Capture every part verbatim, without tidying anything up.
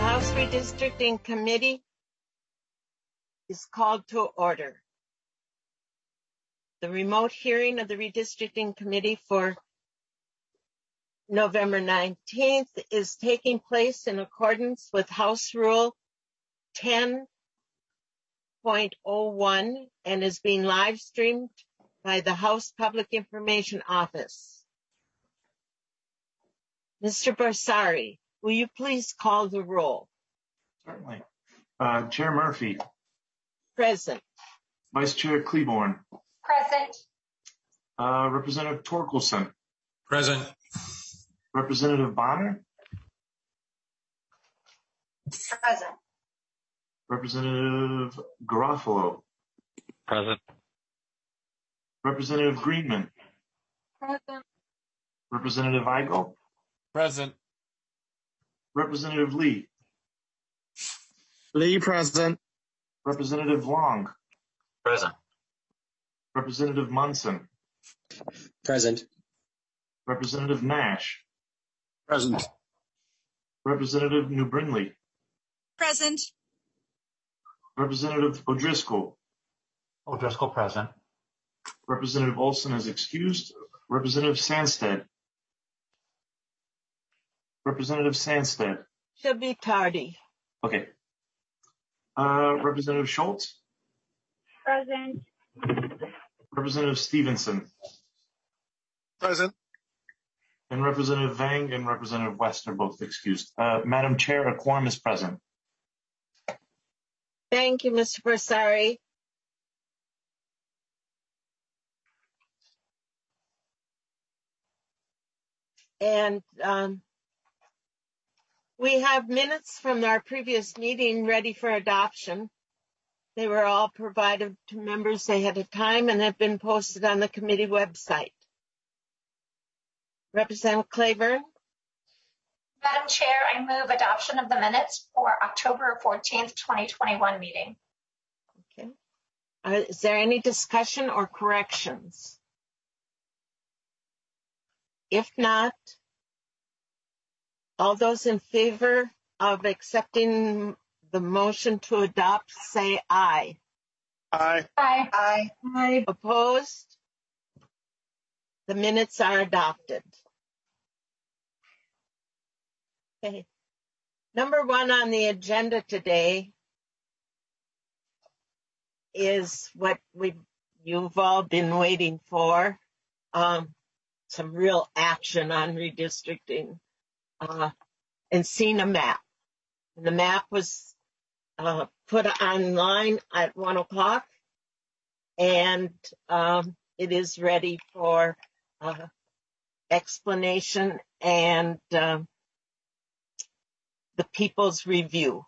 House Redistricting Committee is called to order. The remote hearing of the Redistricting Committee for November nineteenth is taking place in accordance with House Rule ten point oh one and is being live streamed by the House Public Information Office. Mister Bersari, will you please call the roll? Certainly. Uh, Chair Murphy. Present. Vice Chair Kleborn. Present. Uh, Representative Torkelson. Present. Representative Bonner. Present. Representative Garofalo. Present. Representative Greenman. Present. Representative Igo. Present. Representative Lee. Lee present. Representative Long. Present. Representative Munson. Present. Representative Nash. Present. Representative New Brindley. Present. Representative O'Driscoll. O'Driscoll present. Representative Olson is excused. Representative Sandsted. Representative Sandsted. She'll be tardy. Okay. Uh, Representative Schultz. Present. Representative Stevenson. Present. And Representative Vang and Representative West are both excused. Uh, Madam Chair, a quorum is present. Thank you, Mister Bersari. And um, we have minutes from our previous meeting ready for adoption. They were all provided to members ahead of time and have been posted on the committee website. Representative Claiborne. Madam Chair, I move adoption of the minutes for October fourteenth, twenty twenty-one meeting. Okay. Uh, is there any discussion or corrections? If not, all those in favor of accepting the motion to adopt, say aye. Aye. Aye. Aye. Aye. Opposed? The minutes are adopted. Okay. Number one on the agenda today is what we you've all been waiting for, um, some real action on redistricting, uh, and seeing a map. And the map was uh, put online at one o'clock, and um, it is ready for uh, explanation and uh, the people's review.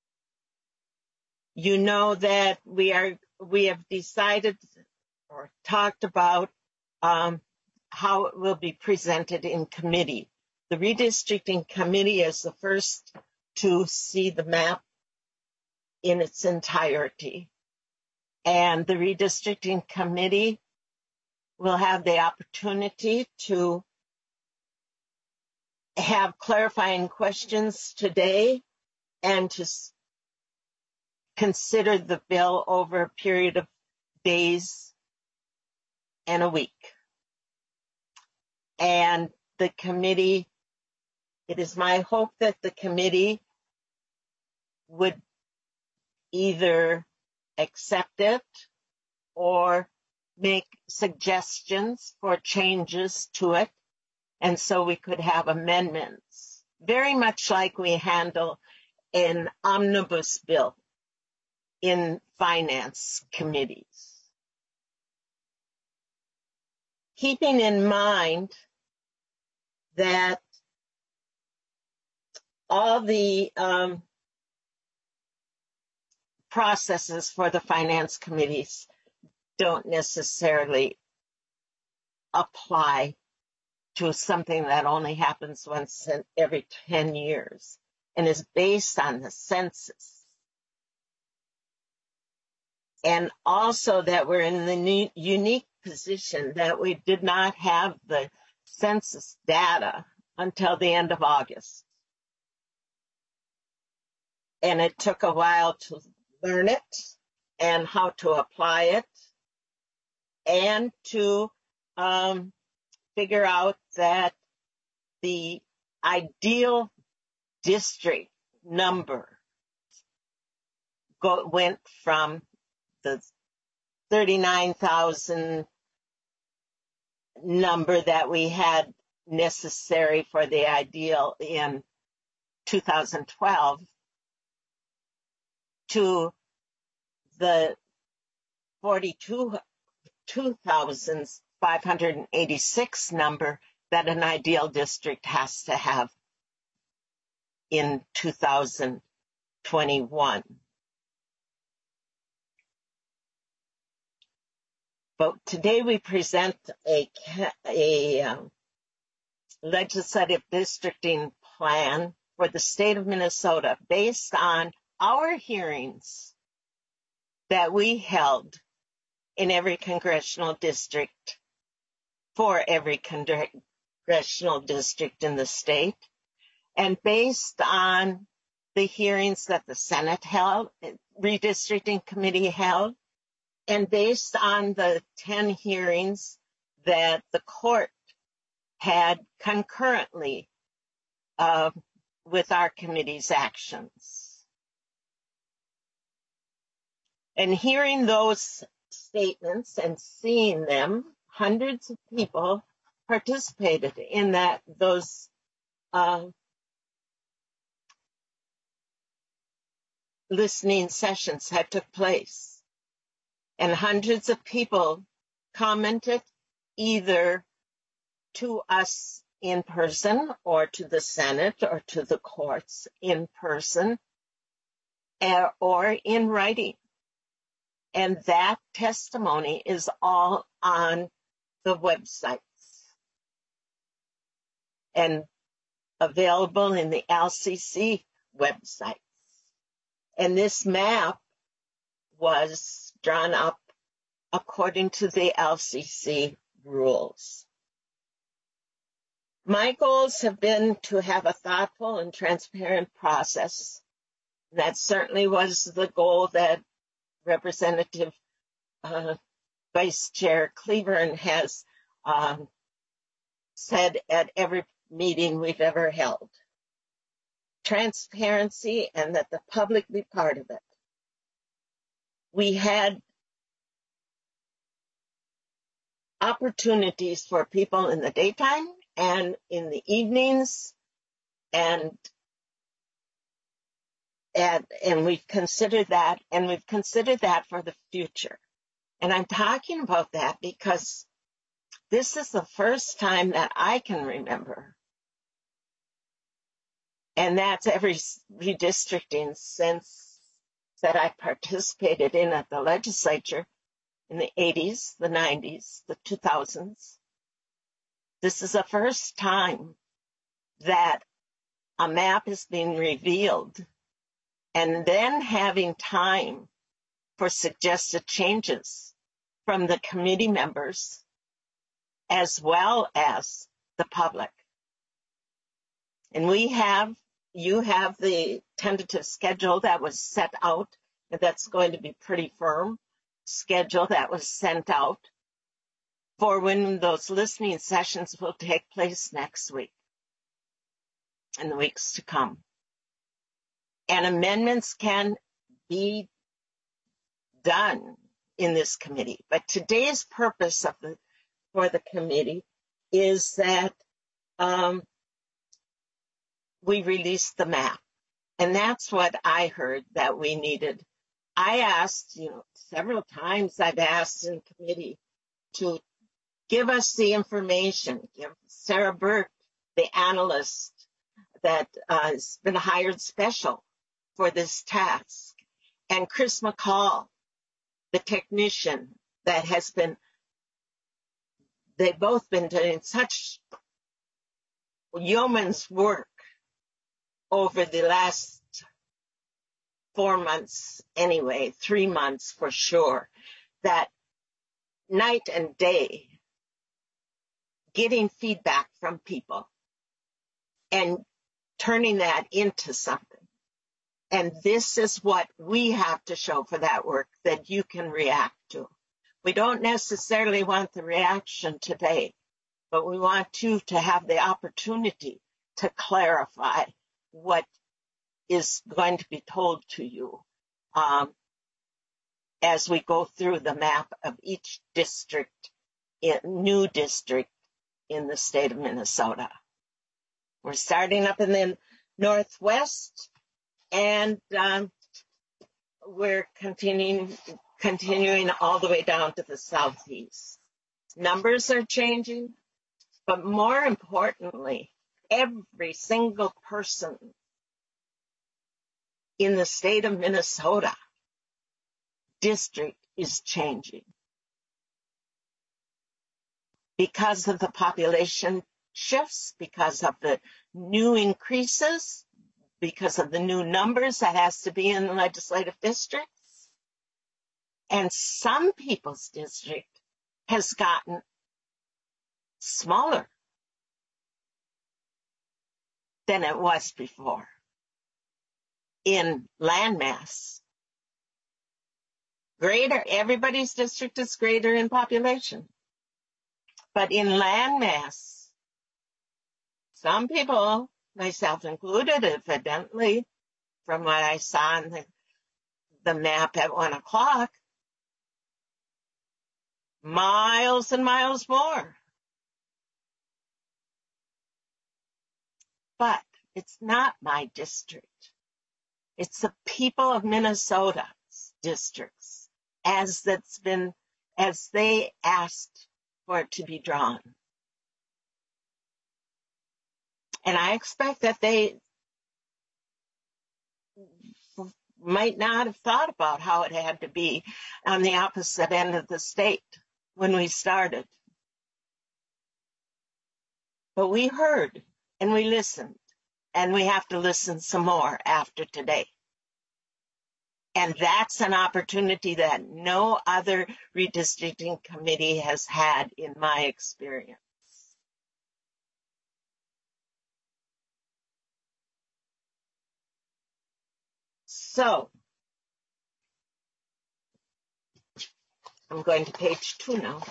You know that we are we have decided or talked about um, how it will be presented in committee. The redistricting committee is the first to see the map in its entirety. And the redistricting committee will have the opportunity to have clarifying questions today and to consider the bill over a period of days and a week. And the committee, it is my hope that the committee would either accept it or make suggestions for changes to it. And so we could have amendments, very much like we handle an omnibus bill in finance committees. Keeping in mind that all the um, processes for the finance committees don't necessarily apply to something that only happens once in every ten years and is based on the census. And also that we're in the unique position that we did not have the census data until the end of August. and it took a while to learn it and how to apply it and to um, figure out that the ideal district number go, went from the thirty-nine thousand number that we had necessary for the ideal in two thousand twelve to the forty-two thousand five hundred eighty-six number that an ideal district has to have in two thousand twenty-one. But today we present a, a um, legislative districting plan for the state of Minnesota based on our hearings that we held in every congressional district for every congressional district in the state, and based on the hearings that the Senate held, redistricting committee held, and based on the ten hearings that the court had concurrently uh, with our committee's actions. And hearing those statements and seeing them, hundreds of people participated in that those uh, listening sessions that took place. And hundreds of people commented either to us in person or to the Senate or to the courts in person or in writing. And that testimony is all on the websites and available in the L C C websites. And this map was drawn up according to the L C C rules. My goals have been to have a thoughtful and transparent process. That certainly was the goal that Representative uh, Vice Chair Cleburne has um, said at every meeting we've ever held. Transparency and that the public be part of it. We had opportunities for people in the daytime and in the evenings, and and, and we've considered that, and we've considered that for the future. And I'm talking about that because this is the first time that I can remember, and that's every redistricting since that I participated in at the legislature in the eighties, the nineties, the two thousands. This is the first time that a map is being revealed and then having time for suggested changes from the committee members as well as the public. And we have, you have the tentative schedule that was set out, and that's going to be pretty firm schedule that was sent out for when those listening sessions will take place next week and the weeks to come. And amendments can be done in this committee. But today's purpose of the, for the committee is that um, we release the map. And that's what I heard that we needed. I asked, you know, several times I've asked in committee to give us the information, give Sarah Burke, the analyst that uh, has been hired special for this task, and Chris McCall, the technician that has been, they've both been doing such yeoman's work over the last four months anyway, three months for sure, that night and day, getting feedback from people and turning that into something. And this is what we have to show for that work that you can react to. We don't necessarily want the reaction today, but we want you to have the opportunity to clarify what is going to be told to you um, as we go through the map of each district, in, new district in the state of Minnesota. We're starting up in the Northwest, and um, we're continuing, continuing all the way down to the Southeast. Numbers are changing, but more importantly, every single person in the state of Minnesota district is changing because of the population shifts, because of the new increases, because of the new numbers that has to be in the legislative districts. And some people's district has gotten smaller than it was before in landmass. Greater, everybody's district is greater in population. But in landmass, some people, myself included, evidently, from what I saw on the, the map at one o'clock, miles and miles more. But it's not my district. It's the people of Minnesota's districts as that's been, as they asked for it to be drawn. And I expect that they might not have thought about how it had to be on the opposite end of the state when we started. But we heard and we listened, and we have to listen some more after today. And that's an opportunity that no other redistricting committee has had in my experience. So, I'm going to page two now.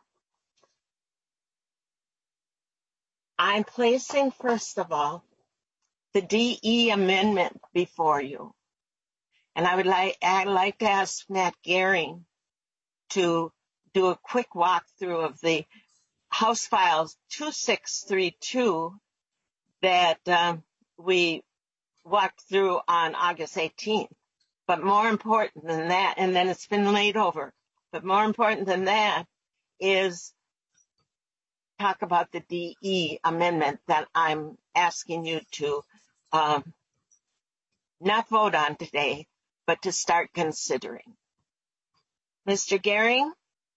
I'm placing, first of all, the D E amendment before you. And I would like, I'd like to ask Matt Gehring to do a quick walkthrough of the House Files two six three two that um, we walked through on August eighteenth. But more important than that, and then it's been laid over, but more important than that is talk about the D E amendment that I'm asking you to um, not vote on today, but to start considering. Mister Gehring?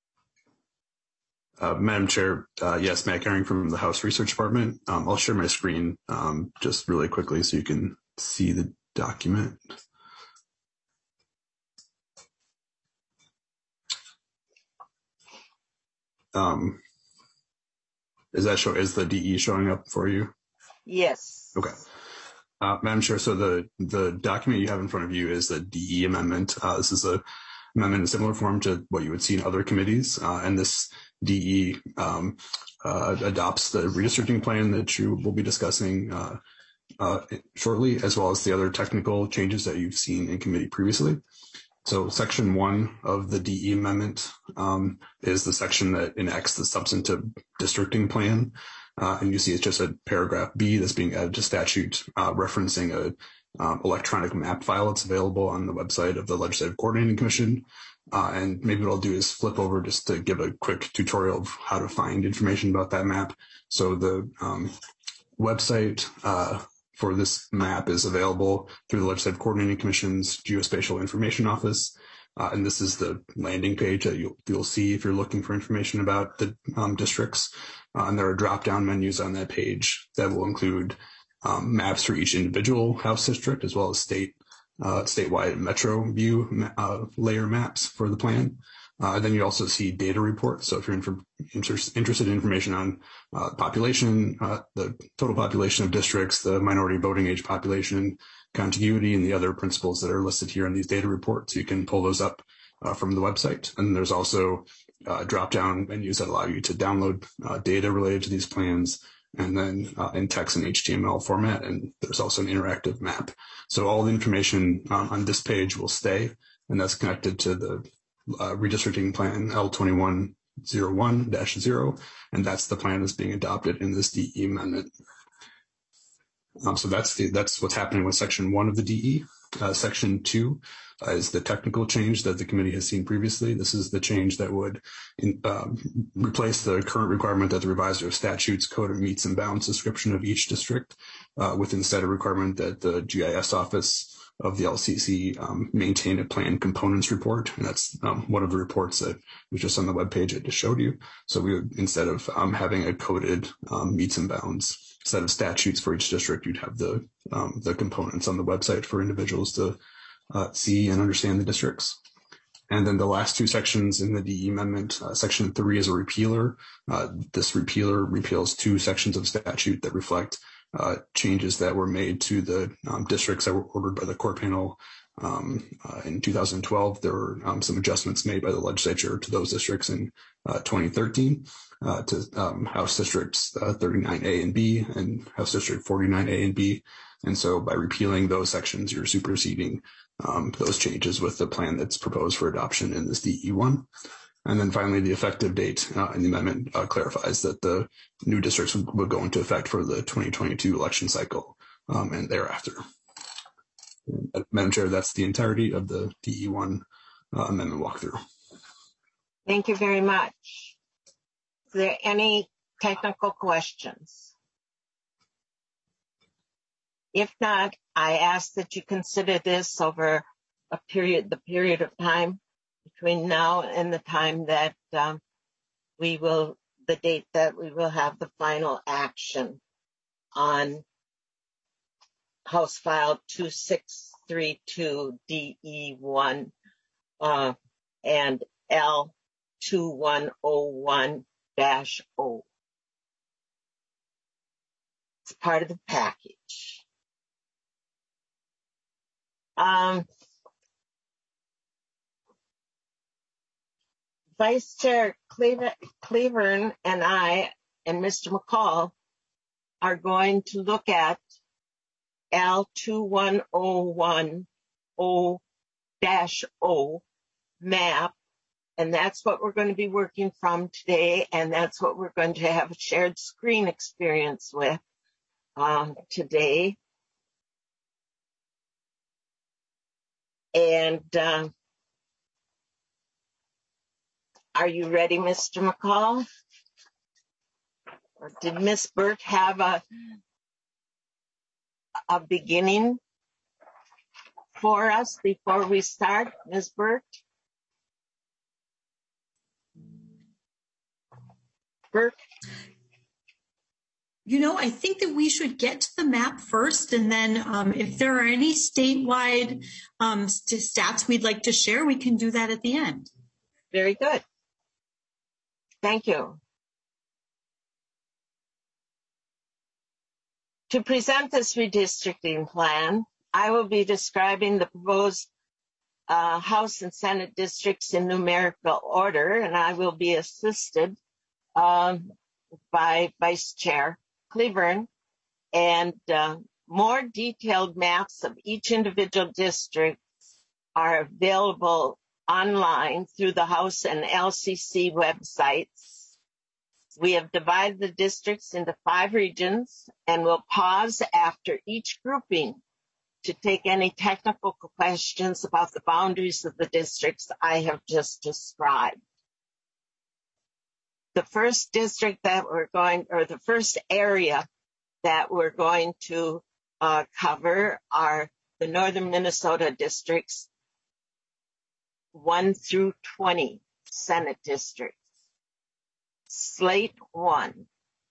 Uh, Madam Chair, uh, yes, Matt Gehring from the House Research Department. Um, I'll share my screen um, just really quickly so you can see the document. Um, is that show, is the D E showing up for you? Yes. Okay. Uh, Madam Chair, so the, the document you have in front of you is the D E amendment. Uh, this is a amendment in similar form to what you would see in other committees. Uh, and this D E um, uh, adopts the redistricting plan that you will be discussing uh, uh, shortly, as well as the other technical changes that you've seen in committee previously. So section one of the D E amendment um, is the section that enacts the substantive districting plan. Uh, and you see it's just a paragraph B that's being added to statute uh, referencing a um, electronic map file that's available on the website of the Legislative Coordinating Commission. Uh, and maybe what I'll do is flip over just to give a quick tutorial of how to find information about that map. So the um, website uh, for this map is available through the Legislative Coordinating Commission's Geospatial Information Office. Uh, and this is the landing page that you'll, you'll see if you're looking for information about the um, districts. Uh, and there are drop-down menus on that page that will include um, maps for each individual House district, as well as state, uh, statewide metro view uh, layer maps for the plan. Uh, then you also see data reports. So if you're in, inter interested in information on uh, population, uh, the total population of districts, the minority voting age population, contiguity, and the other principles that are listed here in these data reports. You can pull those up uh, from the website. And there's also uh, drop-down menus that allow you to download uh, data related to these plans, and then uh, in text and H T M L format. And there's also an interactive map. So all the information um, on this page will stay, and that's connected to the uh, redistricting plan L twenty-one oh one dash zero, and that's the plan that's being adopted in this D E amendment. Um, so that's the, that's what's happening with section one of the D E. Uh, section two uh, is the technical change that the committee has seen previously. This is the change that would in, um, replace the current requirement that the revisor of statutes code of meets and bounds description of each district uh, with instead a requirement that the G I S office of the L C C um, maintain a plan components report. And that's um, one of the reports that was just on the webpage I just showed you. So we would, instead of um, having a coded um, meets and bounds set of statutes for each district, you'd have the um, the components on the website for individuals to uh, see and understand the districts. And then the last two sections in the D E amendment, uh, section three is a repealer. Uh, this repealer repeals two sections of statute that reflect uh, changes that were made to the um, districts that were ordered by the core panel um, uh, in two thousand twelve. There were um, some adjustments made by the legislature to those districts in uh, twenty thirteen. Uh, to um, House Districts uh, thirty-nine A and B and House District forty-nine A and B. And so by repealing those sections, you're superseding um, those changes with the plan that's proposed for adoption in this D E one. And then finally, the effective date uh, in the amendment uh, clarifies that the new districts would, would go into effect for the twenty twenty-two election cycle um, and thereafter. And, Madam Chair, that's the entirety of the D E one uh, amendment walkthrough. Thank you very much. Is there any technical questions? If not, I ask that you consider this over a period, the period of time between now and the time that um, we will, the date that we will have the final action on House File two six three two D E one uh, and L two one oh one dash O. It's part of the package. Um, Vice Chair Cleaver, Cleburne and I and Mister McCall are going to look at L two one oh one dash O map. And that's what we're going to be working from today, and that's what we're going to have a shared screen experience with um, today. And uh, are you ready, Mister McCall? Or did Miz Burke have a, a beginning for us before we start, Miz Burke? Burke? You know, I think that we should get to the map first, and then um, if there are any statewide um, st- stats we'd like to share, we can do that at the end. Very good. Thank you. To present this redistricting plan, I will be describing the proposed uh, House and Senate districts in numerical order, and I will be assisted um, by Vice Chair Cleburne, and uh, more detailed maps of each individual district are available online through the House and L C C websites. We have divided the districts into five regions and will pause after each grouping to take any technical questions about the boundaries of the districts I have just described. The first district that we're going, or the first area that we're going to uh, cover are the Northern Minnesota districts, one through twenty Senate districts. Slate one.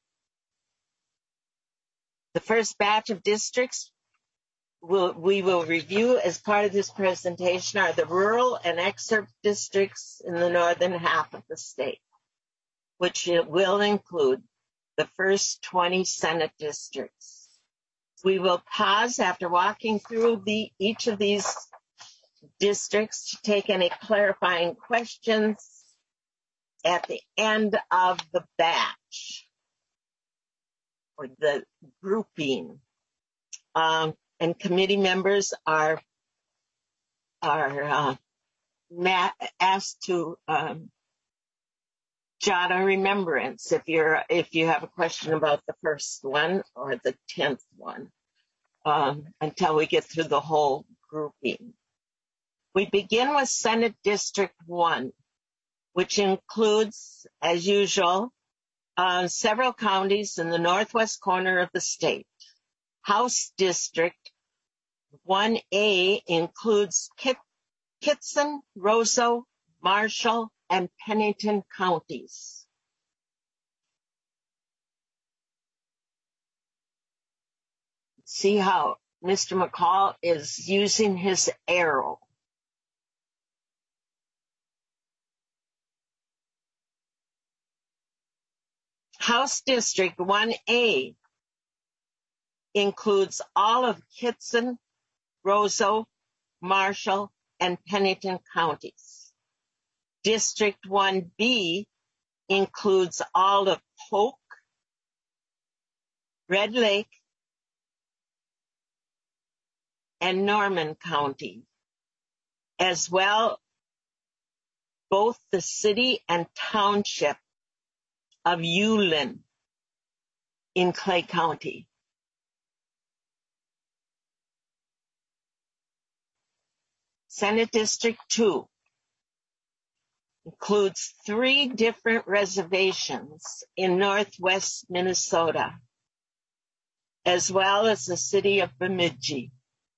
The first batch of districts we'll, we will review as part of this presentation are the rural and exurb districts in the northern half of the state, which it will include the first twenty Senate districts. We will pause after walking through the each of these districts to take any clarifying questions at the end of the batch or the grouping. Um, and committee members are are uh, ma- asked to um, jot a remembrance if you're if you have a question about the first one or the tenth one, um, until we get through the whole grouping. We begin with Senate District one, which includes, as usual, uh, several counties in the northwest corner of the state. House District one A includes Kit- Kittson, Roseau, Marshall, and Pennington counties. See how Mister McCall is using his arrow. House District one A includes all of Kittson, Roseau, Marshall, and Pennington counties. District one B includes all of Polk, Red Lake, and Norman County, as well both the city and township of Ulen in Clay County. Senate District two includes three different reservations in northwest Minnesota, as well as the city of Bemidji.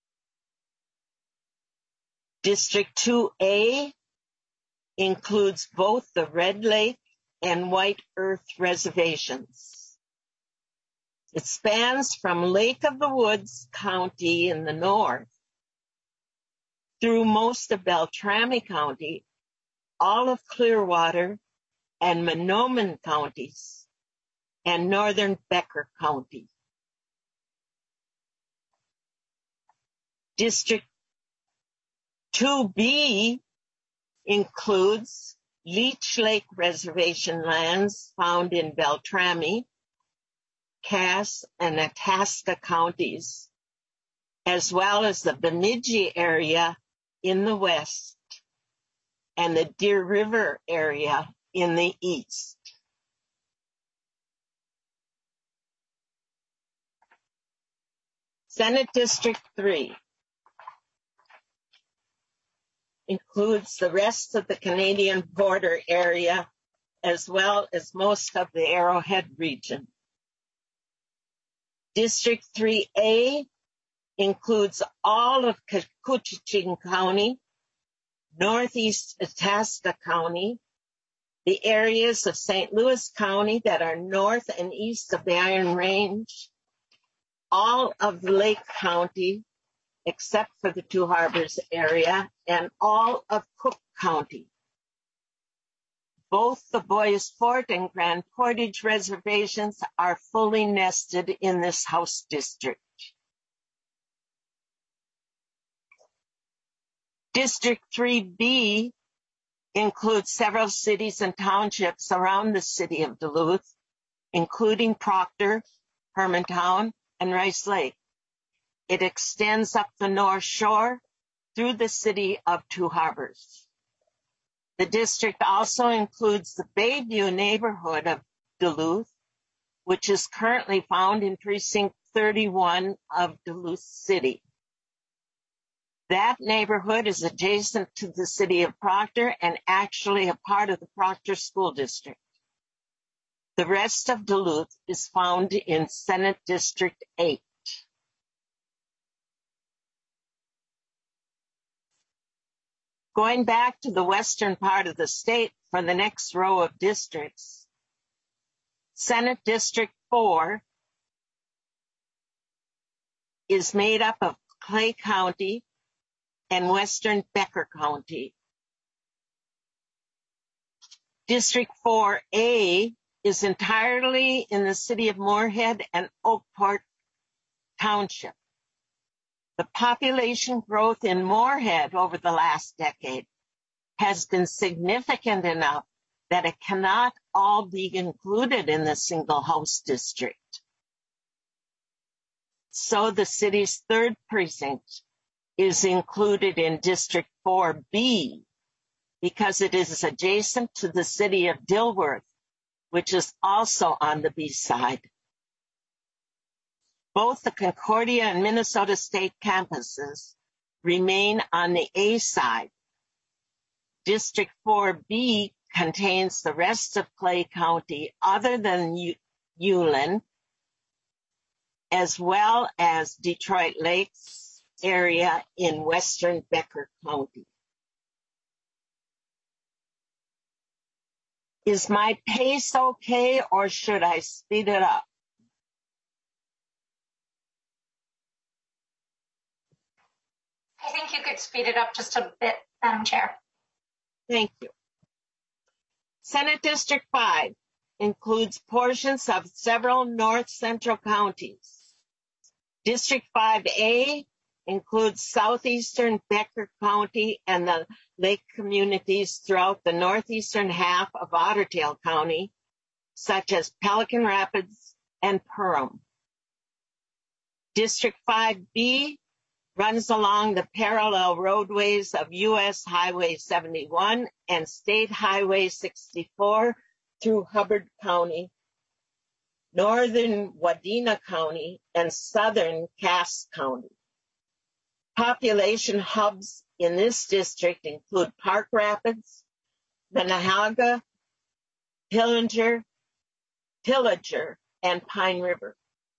District two A includes both the Red Lake and White Earth reservations. It spans from Lake of the Woods County in the north through most of Beltrami County, all of Clearwater and Mahnomen counties, and northern Becker County. District two B includes Leech Lake Reservation lands found in Beltrami, Cass, and Itasca counties, as well as the Bemidji area in the west and the Deer River area in the east. Senate District three includes the rest of the Canadian border area, as well as most of the Arrowhead region. District three A includes all of Koochiching County, northeast Itasca County, the areas of Saint Louis County that are north and east of the Iron Range, all of Lake County, except for the Two Harbors area, and all of Cook County. Both the Boyes Fort and Grand Portage reservations are fully nested in this House District. District three B includes several cities and townships around the city of Duluth, including Proctor, Hermantown, and Rice Lake. It extends up the North Shore through the city of Two Harbors. The district also includes the Bayview neighborhood of Duluth, which is currently found in precinct thirty-one of Duluth City. That neighborhood is adjacent to the city of Proctor and actually a part of the Proctor School District. The rest of Duluth is found in Senate District eight. Going back to the western part of the state for the next row of districts, Senate District four is made up of Clay County and western Becker County. District four A is entirely in the city of Moorhead and Oakport Township. The population growth in Moorhead over the last decade has been significant enough that it cannot all be included in the single house district. So the city's third precinct is included in District four B because it is adjacent to the city of Dilworth, which is also on the B side. Both the Concordia and Minnesota State campuses remain on the A side. District four B contains the rest of Clay County other than Ulen, as well as Detroit Lakes area in western Becker County. Is my pace okay, or should I speed it up? I think you could speed it up just a bit, Madam Chair. Thank you. Senate District five includes portions of several north central counties. District five A includes southeastern Becker County and the lake communities throughout the northeastern half of Otter Tail County, such as Pelican Rapids and Perham. District five B runs along the parallel roadways of U S Highway seventy-one and State Highway sixty-four through Hubbard County, northern Wadena County, and southern Cass County. Population hubs in this district include Park Rapids, Minnehaha, Pillinger, Pillager, and Pine River.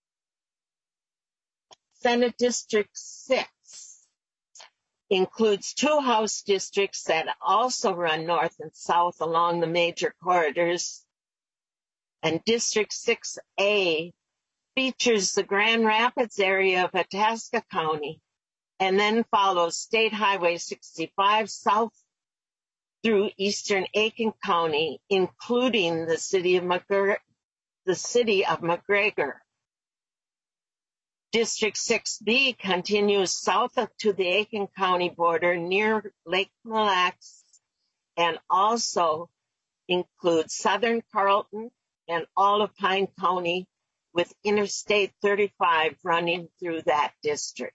Senate District six includes two House districts that also run north and south along the major corridors, and District six A features the Grand Rapids area of Itasca County and then follows State Highway sixty-five south through eastern Aiken County, including the city of McGregor. The city of McGregor. District six B continues south up to the Aiken County border near Lake Mille Lacs and also includes southern Carlton and all of Pine County, with Interstate thirty-five running through that district.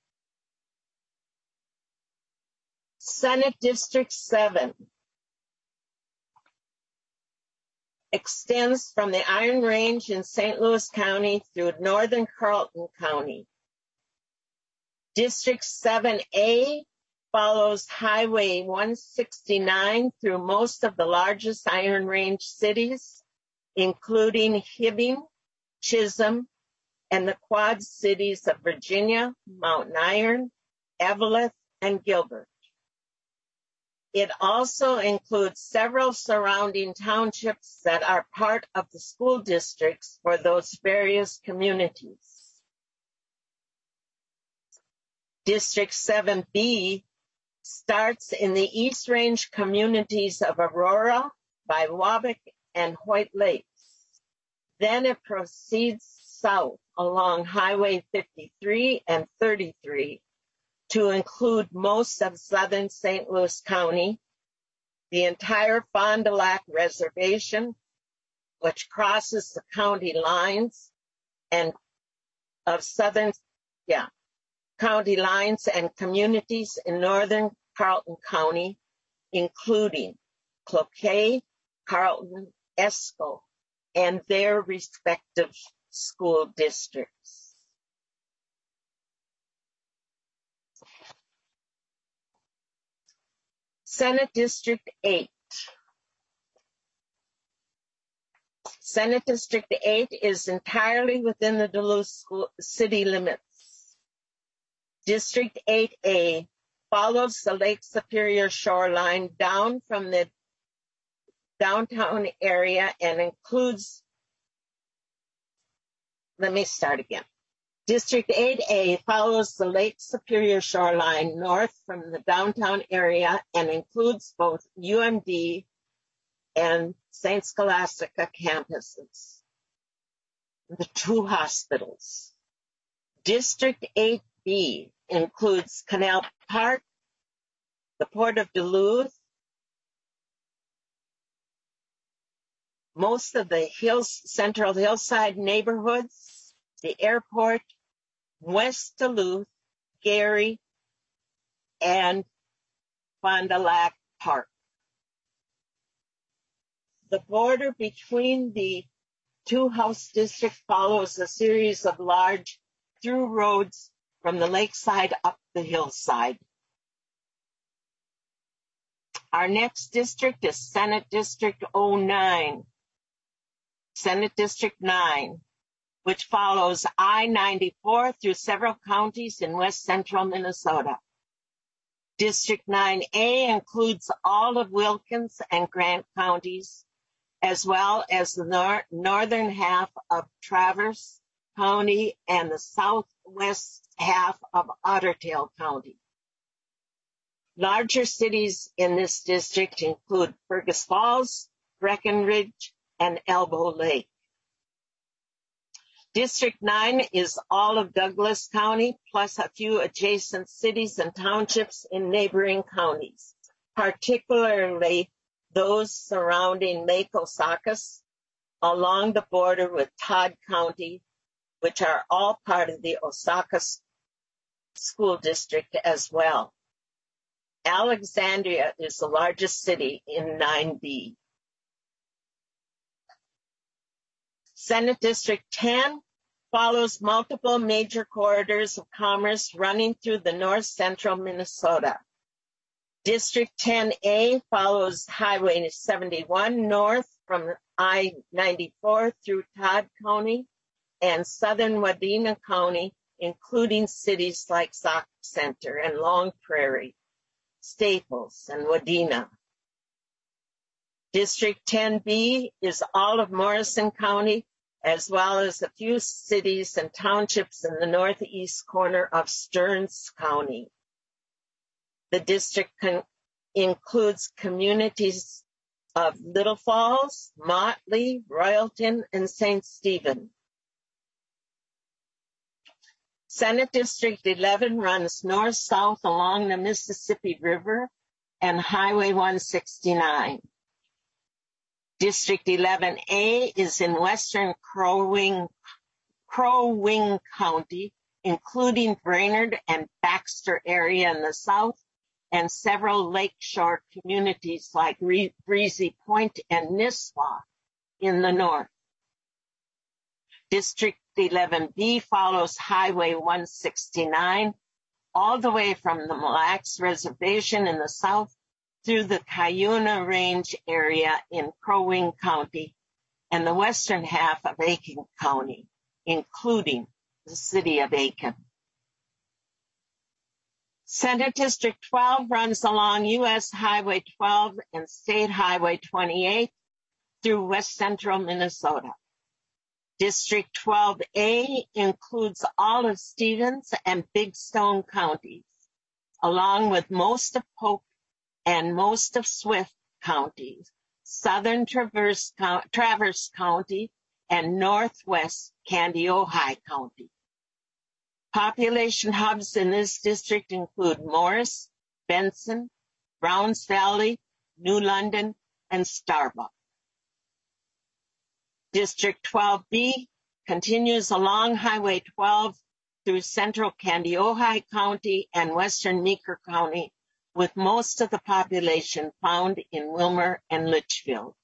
Senate District seven extends from the Iron Range in Saint Louis County through northern Carlton County. District seven A follows Highway one sixty-nine through most of the largest Iron Range cities, including Hibbing, Chisholm, and the Quad cities of Virginia, Mountain Iron, Eveleth, and Gilbert. It also includes several surrounding townships that are part of the school districts for those various communities. District seven B starts in the East Range communities of Aurora, Biwabic, and White Lakes. Then it proceeds south along Highway fifty-three and thirty-three to include most of southern Saint Louis County, the entire Fond du Lac Reservation, which crosses the county lines, and of southern, yeah, county lines and communities in northern Carlton County, including Cloquet, Carlton, Esco, and their respective school districts. Senate District eight. Senate District eight is entirely within the Duluth school, city limits. District eight A follows the Lake Superior shoreline down from the downtown area and includes, let me start again. District eight A follows the Lake Superior shoreline north from the downtown area and includes both U M D and Saint Scholastica campuses, the two hospitals. District eight B includes Canal Park, the Port of Duluth, most of the hills, central hillside neighborhoods, the airport, West Duluth, Gary, and Fond du Lac Park. The border between the two house districts follows a series of large through roads from the lakeside up the hillside. Our next district is Senate District oh nine, Senate District nine, which follows I ninety-four through several counties in west central Minnesota. District nine A includes all of Wilkins and Grant counties, as well as the nor- northern half of Traverse County and the southwest half of Ottertail County. Larger cities in this district include Fergus Falls, Breckenridge, and Elbow Lake. District nine is all of Douglas County, plus a few adjacent cities and townships in neighboring counties, particularly those surrounding Lake Osakis, along the border with Todd County, which are all part of the Osakis School District as well. Alexandria is the largest city in nine B. Senate District ten follows multiple major corridors of commerce running through the north central Minnesota. District ten A follows Highway seventy-one north from I ninety-four through Todd County and southern Wadena County, including cities like Sauk Center and Long Prairie, Staples, and Wadena. District ten B is all of Morrison County, as well as a few cities and townships in the northeast corner of Stearns County. The district con- includes communities of Little Falls, Motley, Royalton, and Saint Stephen. Senate District eleven runs north-south along the Mississippi River and Highway one sixty-nine. District eleven A is in western Crow Wing, Crow Wing County, including Brainerd and Baxter area in the south, and several lakeshore communities like Breezy Point and Nisswa in the north. District eleven B follows Highway one sixty-nine all the way from the Mille Lacs Reservation in the south through the Cuyuna Range area in Crow Wing County and the western half of Aiken County, including the city of Aiken. Senate District twelve runs along U S Highway twelve and State Highway twenty-eight through west central Minnesota. District twelve A includes all of Stevens and Big Stone counties, along with most of Polk and most of Swift counties, southern Traverse, Traverse County, and northwest Candy-Ojai County. Population hubs in this district include Morris, Benson, Browns Valley, New London, and Starbuck. District twelve B continues along Highway twelve through central Candy-Ojai County and western Meeker County, with most of the population found in Wilmer and Litchfield.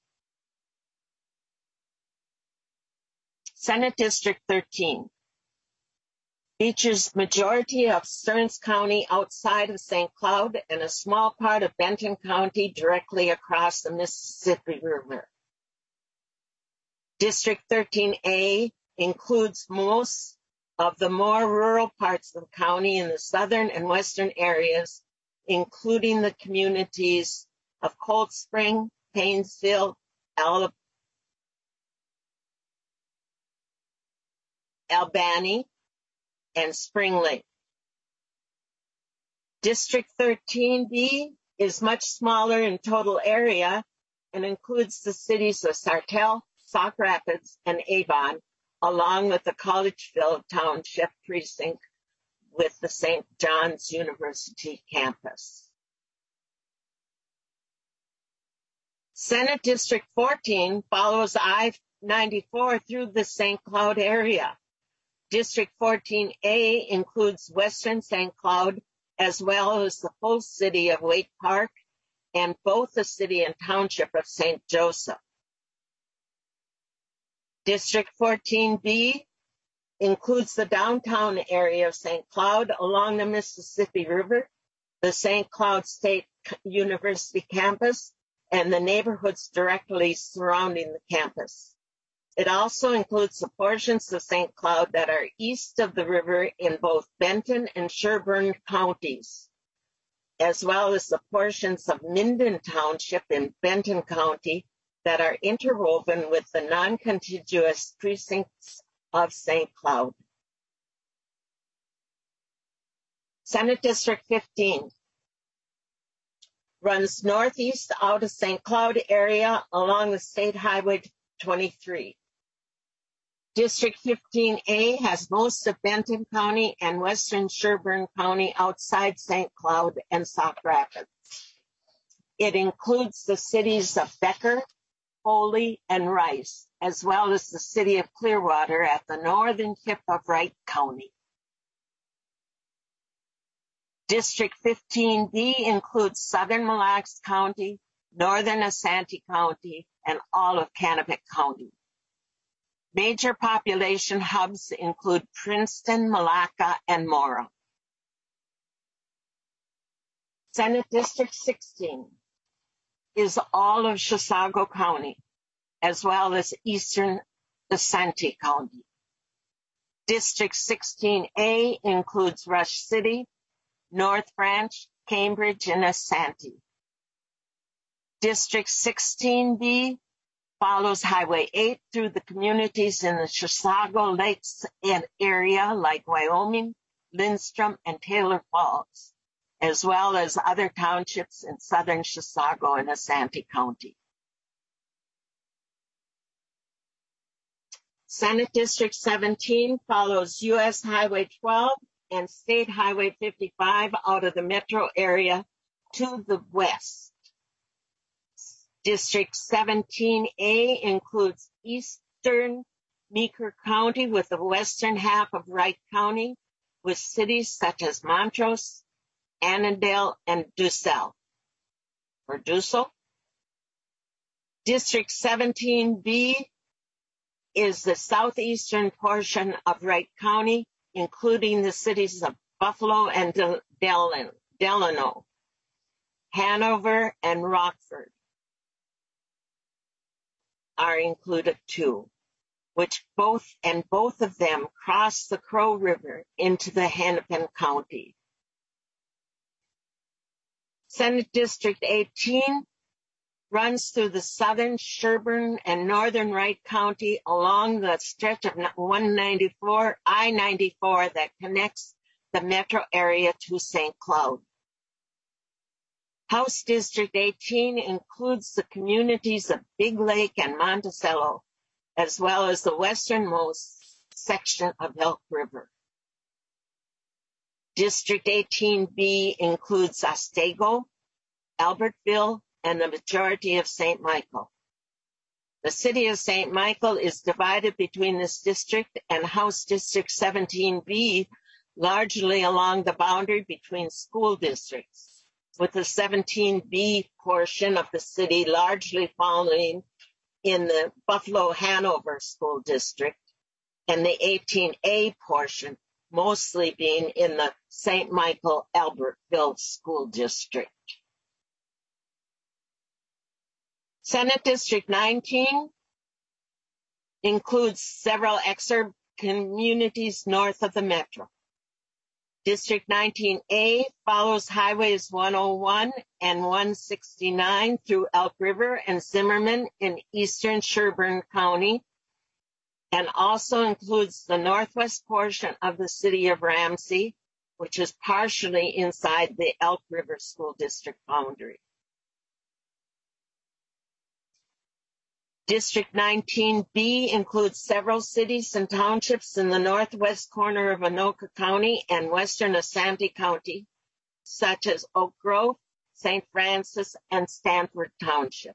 Senate District thirteen features majority of Stearns County outside of Saint Cloud and a small part of Benton County directly across the Mississippi River. District thirteen A includes most of the more rural parts of the county in the southern and western areas, including the communities of Cold Spring, Paynesville, Al- Albany, and Spring Lake. District thirteen B is much smaller in total area and includes the cities of Sartell, Sauk Rapids, and Avon, along with the Collegeville Township precinct with the Saint John's University campus. Senate District fourteen follows I ninety-four through the Saint Cloud area. District fourteen A includes western Saint Cloud as well as the full city of Waite Park and both the city and township of Saint Joseph. District fourteen B includes the downtown area of Saint Cloud along the Mississippi River, the Saint Cloud State University campus, and the neighborhoods directly surrounding the campus. It also includes the portions of Saint Cloud that are east of the river in both Benton and Sherburne counties, as well as the portions of Minden Township in Benton County that are interwoven with the non-contiguous precincts of Saint Cloud. Senate District fifteen runs northeast out of Saint Cloud area along the State Highway twenty-three. District fifteen A has most of Benton County and western Sherburne County outside Saint Cloud and Sauk Rapids. It includes the cities of Becker, Foley, and Rice, as well as the city of Clearwater at the northern tip of Wright County. District fifteen B includes southern Mille Lacs County, northern Asante County, and all of Kennebec County. Major population hubs include Princeton, Malacca, and Mora. Senate District sixteen is all of Chisago County, as well as eastern Asante County. District sixteen A includes Rush City, North Branch, Cambridge, and Asante. District sixteen B follows Highway eight through the communities in the Chisago Lakes area like Wyoming, Lindstrom, and Taylor Falls, as well as other townships in southern Chisago and Asante County. Senate District seventeen follows U S Highway twelve and State Highway fifty-five out of the metro area to the west. District seventeen A includes eastern Meeker County with the western half of Wright County, with cities such as Montrose, Annandale, and Dussel. Or Dussel. District seventeen B is the southeastern portion of Wright County, including the cities of Buffalo and Del- Del- Delano, Hanover, and Rockford are included too, which both and both of them cross the Crow River into the Hennepin County. Senate District eighteen runs through the southern Sherburne and northern Wright County along the stretch of one ninety-four, I ninety-four that connects the metro area to Saint Cloud. House District eighteen includes the communities of Big Lake and Monticello, as well as the westernmost section of Elk River. District eighteen B includes Otsego, Albertville, and the majority of Saint Michael. The city of Saint Michael is divided between this district and House District seventeen B, largely along the boundary between school districts, with the seventeen B portion of the city largely falling in the Buffalo-Hanover School District, and the eighteen A portion mostly being in the Saint Michael-Albertville School District. Senate District nineteen includes several exurb communities north of the metro. District nineteen A follows highways one oh one and one sixty-nine through Elk River and Zimmerman in eastern Sherburne County, and also includes the northwest portion of the city of Ramsey, which is partially inside the Elk River School District boundary. District nineteen B includes several cities and townships in the northwest corner of Anoka County and western Asante County, such as Oak Grove, Saint Francis, and Stanford Township.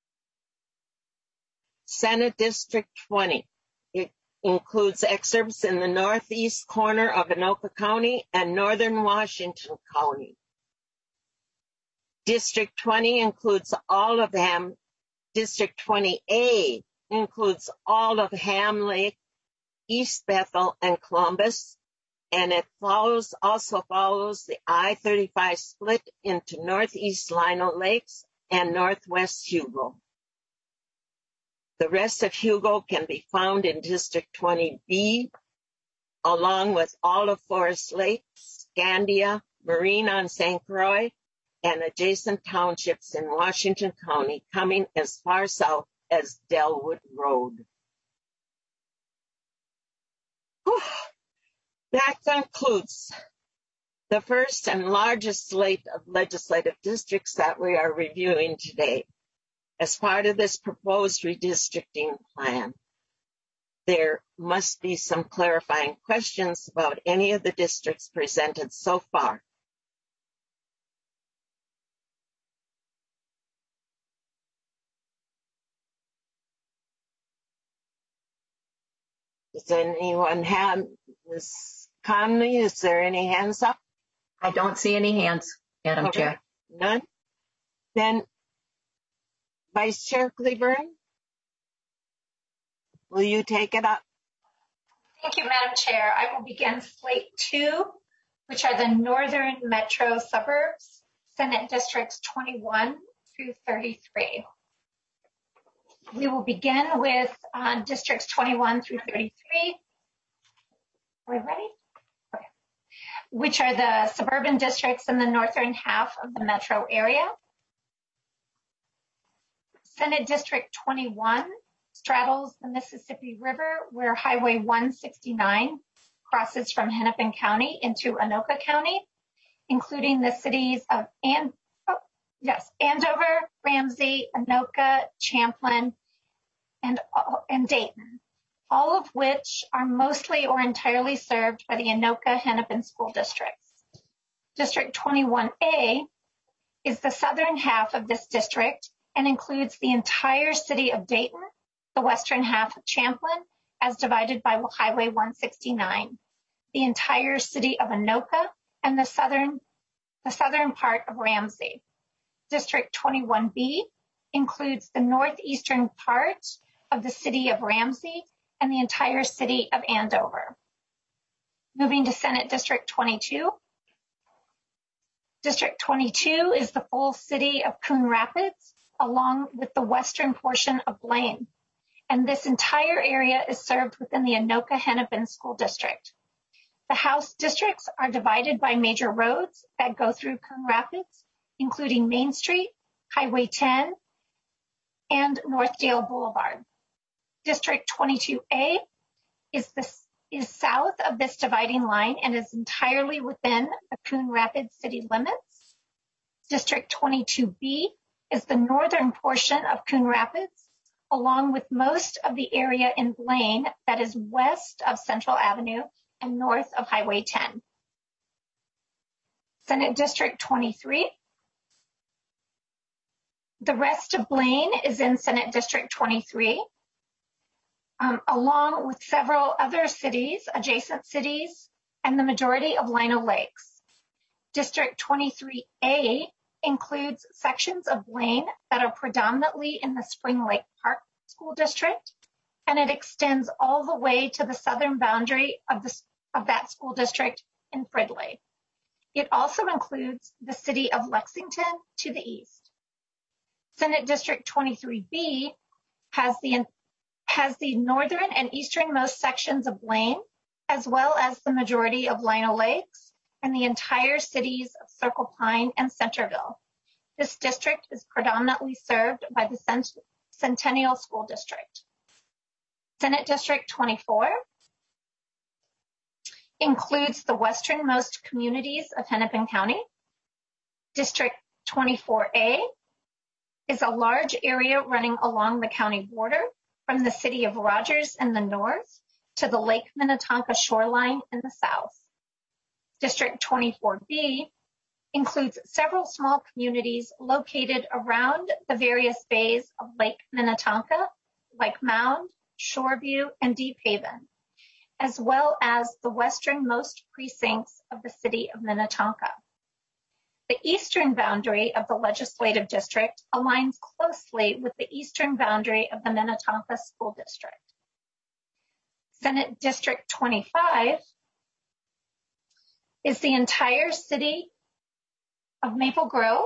Senate District twenty. It includes excerpts in the northeast corner of Anoka County and northern Washington County. District twenty includes all of Ham. District twenty A includes all of Ham Lake, East Bethel, and Columbus, and it follows also follows the I thirty-five split into northeast Lino Lakes and northwest Hugo. The rest of Hugo can be found in District twenty B, along with all of Forest Lake, Scandia, Marine on Saint Croix, and adjacent townships in Washington County, coming as far south as Delwood Road. Whew. That concludes the first and largest slate of legislative districts that we are reviewing today. As part of this proposed redistricting plan, there must be some clarifying questions about any of the districts presented so far. Does anyone have, Miz Conley, is there any hands up? I don't see any hands, Madam Okay. Chair. None? Then, Vice Chair Cleburne, will you take it up? Thank you, Madam Chair. I will begin slate two, which are the northern metro suburbs, Senate districts twenty-one through thirty-three. We will begin with uh, districts twenty-one through thirty-three. Are we ready? Okay. Which are the suburban districts in the northern half of the metro area. Senate District twenty-one straddles the Mississippi River, where Highway one sixty-nine crosses from Hennepin County into Anoka County, including the cities of and oh, yes, Andover, Ramsey, Anoka, Champlin, and, and Dayton, all of which are mostly or entirely served by the Anoka Hennepin school districts. District twenty-one A is the southern half of this district and includes the entire city of Dayton, the western half of Champlin, as divided by Highway one sixty-nine, the entire city of Anoka, and the southern, the southern part of Ramsey. District twenty-one B includes the northeastern part of the city of Ramsey and the entire city of Andover. Moving to Senate District twenty-two. District twenty-two is the full city of Coon Rapids, along with the western portion of Blaine. And this entire area is served within the Anoka Hennepin School District. The House districts are divided by major roads that go through Coon Rapids, including Main Street, Highway ten, and Northdale Boulevard. District twenty-two A is, this, is south of this dividing line and is entirely within the Coon Rapids city limits. District twenty-two B is the northern portion of Coon Rapids, along with most of the area in Blaine that is west of Central Avenue and north of Highway ten. Senate District twenty-three. The rest of Blaine is in Senate District twenty-three, um, along with several other cities, adjacent cities, and the majority of Lino Lakes. District twenty-three A includes sections of Blaine that are predominantly in the Spring Lake Park School District, and it extends all the way to the southern boundary of, the, of that school district in Fridley. It also includes the city of Lexington to the east. Senate District twenty-three B has the, has the northern and easternmost sections of Blaine, as well as the majority of Lino Lakes and the entire cities of Circle Pine and Centerville. This district is predominantly served by the Cent Centennial School District. Senate District twenty-four includes the westernmost communities of Hennepin County. District twenty-four A is a large area running along the county border from the city of Rogers in the north to the Lake Minnetonka shoreline in the south. District twenty-four B includes several small communities located around the various bays of Lake Minnetonka, like Mound, Shoreview, and Deep Haven, as well as the westernmost precincts of the city of Minnetonka. The eastern boundary of the legislative district aligns closely with the eastern boundary of the Minnetonka School District. Senate District twenty-five is the entire city of Maple Grove,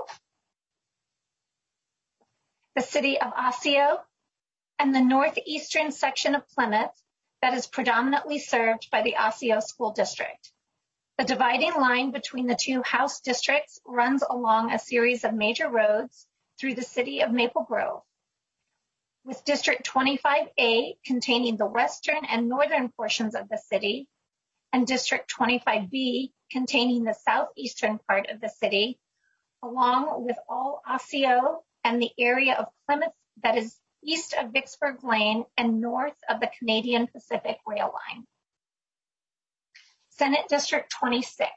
the city of Osseo, and the northeastern section of Plymouth that is predominantly served by the Osseo School District. The dividing line between the two House districts runs along a series of major roads through the city of Maple Grove, with District twenty-five A containing the western and northern portions of the city, and District twenty-five B containing the southeastern part of the city, along with all Osseo and the area of Plymouth that is east of Vicksburg Lane and north of the Canadian Pacific Rail Line. Senate District twenty-six.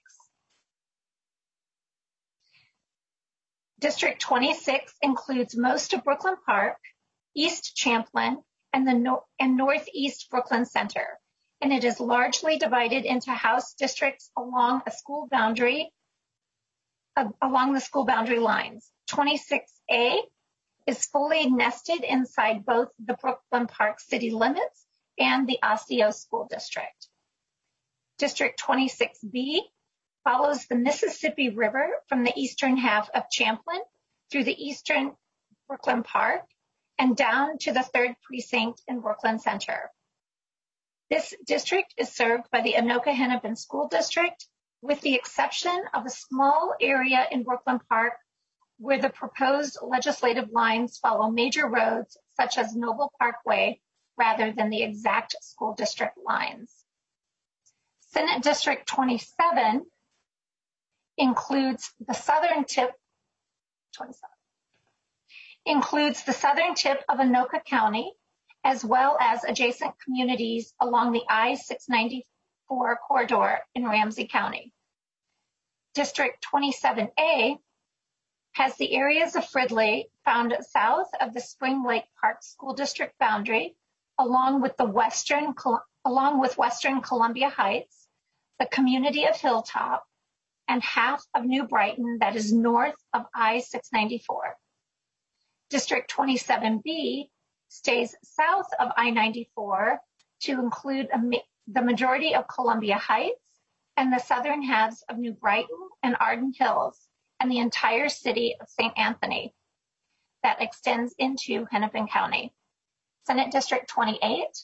District twenty-six includes most of Brooklyn Park, East Champlin, and the no- and Northeast Brooklyn Center, and it is largely divided into House districts along a school boundary, uh, along the school boundary lines. twenty-six A is fully nested inside both the Brooklyn Park city limits and the Osseo School District. District twenty-six B follows the Mississippi River from the eastern half of Champlin through the eastern Brooklyn Park and down to the third precinct in Brooklyn Center. This district is served by the Anoka-Hennepin School District, with the exception of a small area in Brooklyn Park where the proposed legislative lines follow major roads such as Noble Parkway rather than the exact school district lines. Senate District twenty-seven includes the southern tip, twenty-seven, includes the southern tip of Anoka County, as well as adjacent communities along the I six ninety-four corridor in Ramsey County. District twenty-seven A has the areas of Fridley found south of the Spring Lake Park School District boundary, along with the western, along with western Columbia Heights, the community of Hilltop, and half of New Brighton that is north of I six ninety-four. District twenty-seven B stays south of I ninety-four to include a, the majority of Columbia Heights and the southern halves of New Brighton and Arden Hills, and the entire city of Saint Anthony that extends into Hennepin County. Senate District twenty-eight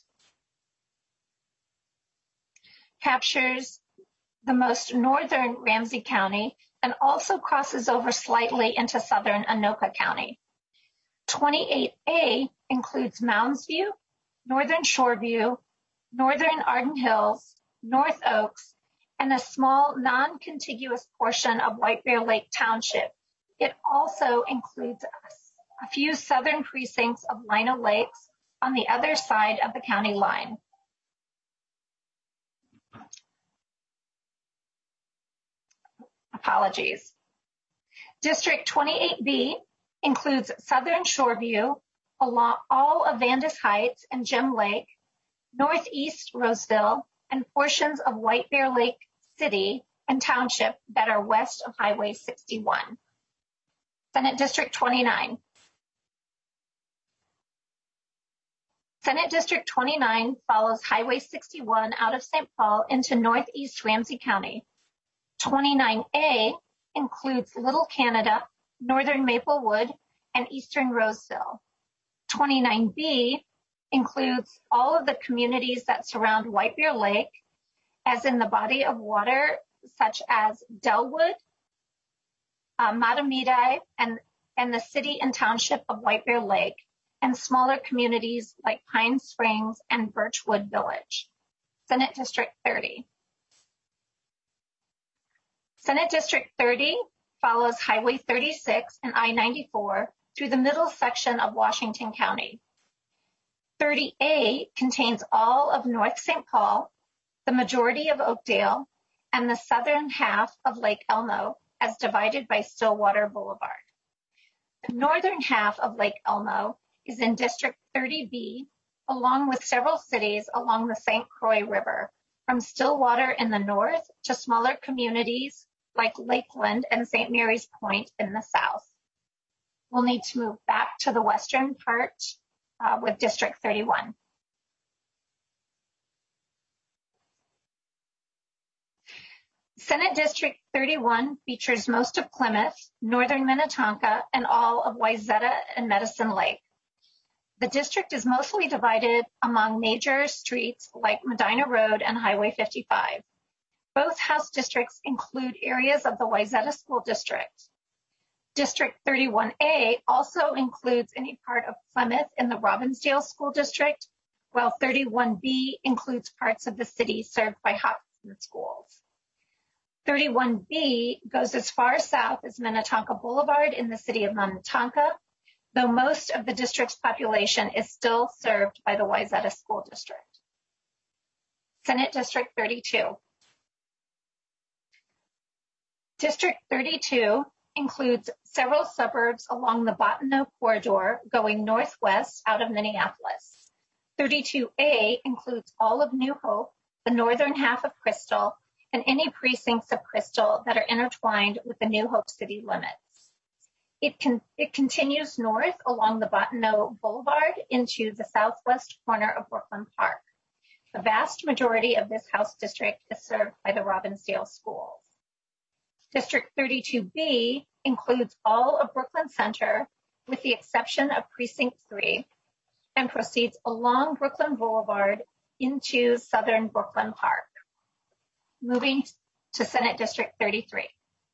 captures the most northern Ramsey County and also crosses over slightly into southern Anoka County. twenty-eight A includes Mounds View, northern Shoreview, northern Arden Hills, North Oaks, and a small non-contiguous portion of White Bear Lake Township. It also includes a few southern precincts of Lino Lakes on the other side of the county line. Apologies. District twenty-eight B includes southern Shoreview, along all of Vandus Heights and Gem Lake, northeast Roseville, and portions of White Bear Lake City and Township that are west of Highway sixty-one. Senate District twenty-nine. Senate District twenty-nine follows Highway sixty-one out of Saint Paul into northeast Ramsey County. twenty-nine A includes Little Canada, northern Maplewood, and eastern Roseville. twenty-nine B includes all of the communities that surround White Bear Lake, as in the body of water such as Delwood, uh, Matamidi, and, and the city and township of White Bear Lake, and smaller communities like Pine Springs and Birchwood Village. Senate District thirty. Senate District thirty follows Highway thirty-six and I ninety-four through the middle section of Washington County. thirty A contains all of North Saint Paul, the majority of Oakdale, and the southern half of Lake Elmo as divided by Stillwater Boulevard. The northern half of Lake Elmo is in District thirty B, along with several cities along the Saint Croix River, from Stillwater in the north to smaller communities like Lakeland and Saint Mary's Point in the south. We'll need to move back to the western part uh, with District thirty-one. Senate District thirty-one features most of Plymouth, northern Minnetonka, and all of Wayzata and Medicine Lake. The district is mostly divided among major streets like Medina Road and Highway fifty-five. Both House districts include areas of the Wayzata School District. District thirty-one A also includes any part of Plymouth in the Robbinsdale School District, while thirty-one B includes parts of the city served by Hopkins schools. thirty-one B goes as far south as Minnetonka Boulevard in the city of Minnetonka, though most of the district's population is still served by the Wayzata School District. Senate District thirty-two. District thirty-two includes several suburbs along the Bottineau corridor going northwest out of Minneapolis. thirty-two A includes all of New Hope, the northern half of Crystal, and any precincts of Crystal that are intertwined with the New Hope city limits. It, can, it continues north along the Bottineau Boulevard into the southwest corner of Brooklyn Park. The vast majority of this House district is served by the Robbinsdale schools. District thirty-two B includes all of Brooklyn Center with the exception of Precinct three and proceeds along Brooklyn Boulevard into southern Brooklyn Park. Moving to Senate District thirty-three.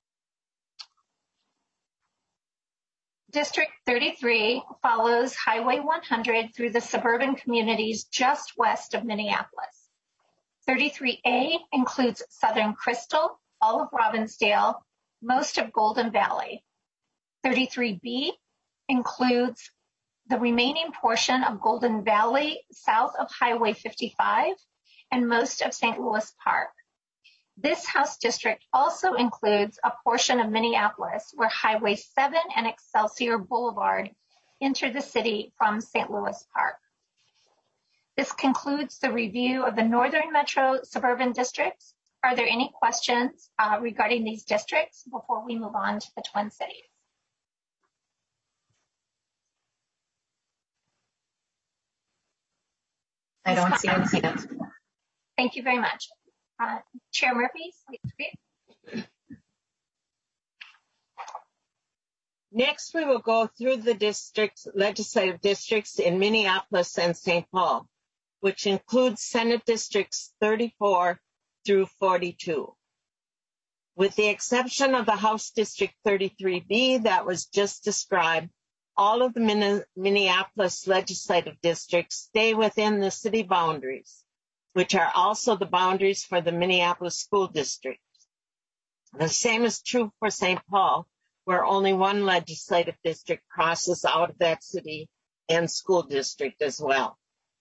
District thirty-three follows Highway one hundred through the suburban communities just west of Minneapolis. thirty-three A includes southern Crystal, all of Robbinsdale, most of Golden Valley. thirty-three B includes the remaining portion of Golden Valley south of Highway fifty-five and most of Saint Louis Park. This House district also includes a portion of Minneapolis where Highway seven and Excelsior Boulevard enter the city from Saint Louis Park. This concludes the review of the Northern Metro suburban districts. Are there any questions uh, regarding these districts before we move on to the Twin Cities? I don't see any hands. Thank you very much. Uh, Chair Murphy, please. Next, we will go through the districts, legislative districts in Minneapolis and Saint Paul, which includes Senate Districts thirty-four through forty-two. With the exception of the House District thirty-three B that was just described, all of the Minneapolis legislative districts stay within the city boundaries, which are also the boundaries for the Minneapolis School District. The same is true for Saint Paul, where only one legislative district crosses out of that city and school district as well.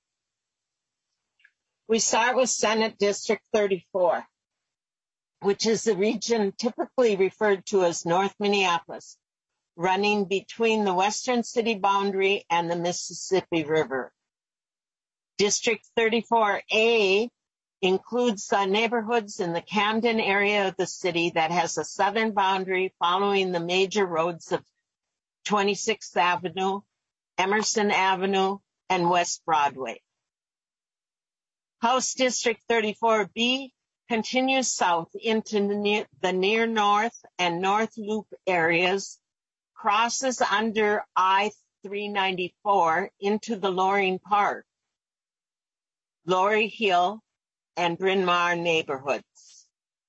We start with Senate District thirty-four, which is the region typically referred to as North Minneapolis, running between the western city boundary and the Mississippi River. District thirty-four A includes the neighborhoods in the Camden area of the city that has a southern boundary following the major roads of twenty-sixth Avenue, Emerson Avenue, and West Broadway. House District thirty-four B continues south into the near, the near north and north loop areas, crosses under I three ninety-four into the Loring Park, Laurie Hill, and Bryn Mawr neighborhoods.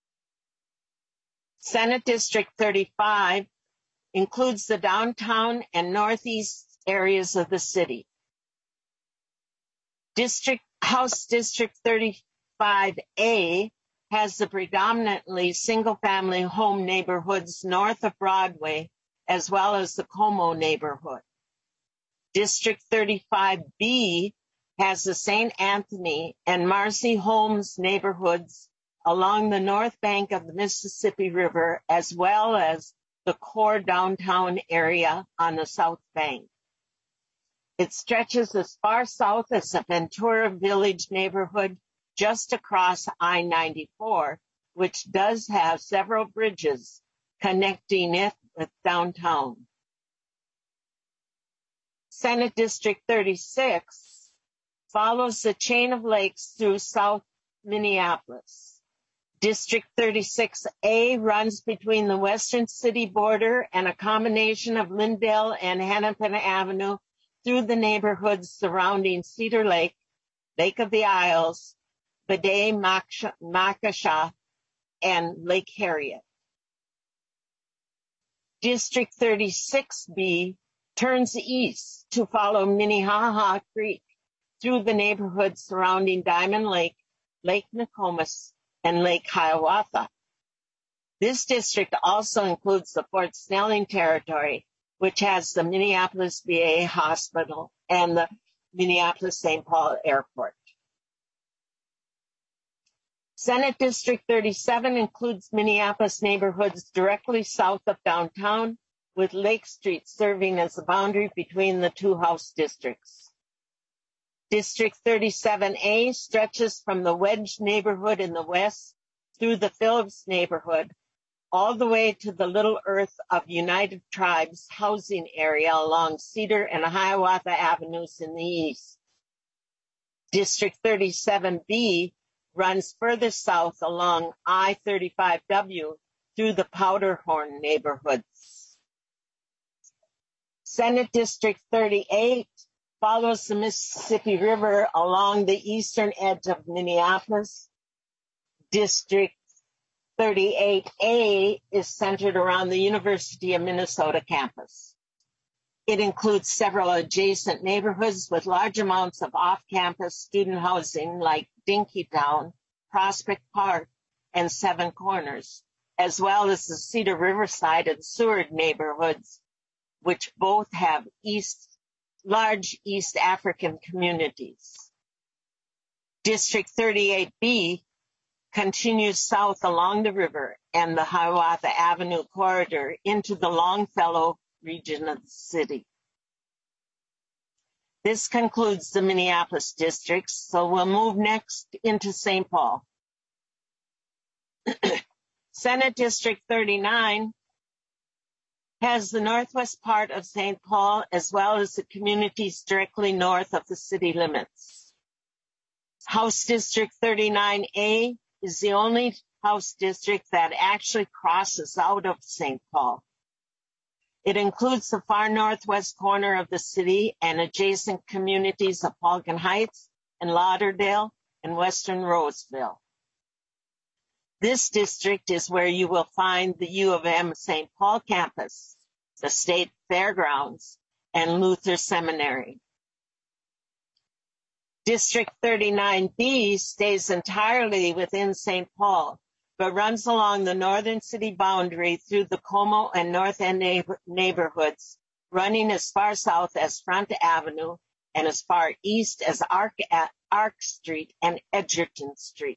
Senate District thirty-five includes the downtown and northeast areas of the city. District House District thirty-five A has the predominantly single-family home neighborhoods north of Broadway as well as the Como neighborhood. District thirty-five B has the Saint Anthony and Marcy Holmes neighborhoods along the north bank of the Mississippi River, as well as the core downtown area on the south bank. It stretches as far south as the Ventura Village neighborhood just across I ninety-four, which does have several bridges connecting it with downtown. Senate District thirty-six follows the chain of lakes through South Minneapolis. District thirty-six A runs between the western city border and a combination of Lindale and Hennepin Avenue through the neighborhoods surrounding Cedar Lake, Lake of the Isles, Bede Makasha, and Lake Harriet. District thirty-six B turns east to follow Minnehaha Creek through the neighborhoods surrounding Diamond Lake, Lake Nokomis, and Lake Hiawatha. This district also includes the Fort Snelling territory, which has the Minneapolis V A Hospital and the Minneapolis-Saint Paul Airport. Senate District thirty-seven includes Minneapolis neighborhoods directly south of downtown, with Lake Street serving as the boundary between the two House districts. District thirty-seven A stretches from the Wedge neighborhood in the west through the Phillips neighborhood, all the way to the Little Earth of United Tribes housing area along Cedar and Hiawatha Avenues in the east. District thirty-seven B runs further south along I thirty-five W through the Powderhorn neighborhoods. Senate District thirty-eight follows the Mississippi River along the eastern edge of Minneapolis. District thirty-eight A is centered around the University of Minnesota campus. It includes several adjacent neighborhoods with large amounts of off-campus student housing like Dinkytown, Prospect Park, and Seven Corners, as well as the Cedar Riverside and Seward neighborhoods, which both have east, large East African communities. District thirty-eight B continues south along the river and the Hiawatha Avenue corridor into the Longfellow region of the city. This concludes the Minneapolis districts, so we'll move next into Saint Paul. Senate District thirty-nine has the northwest part of Saint Paul, as well as the communities directly north of the city limits. House District thirty-nine A is the only House district that actually crosses out of Saint Paul. It includes the far northwest corner of the city and adjacent communities of Falcon Heights and Lauderdale and Western Roseville. This district is where you will find the U of M Saint Paul campus, the State Fairgrounds, and Luther Seminary. District thirty-nine B stays entirely within Saint Paul, but runs along the northern city boundary through the Como and North End neighbor- neighborhoods, running as far south as Front Avenue and as far east as Arc, Arc Street and Edgerton Street.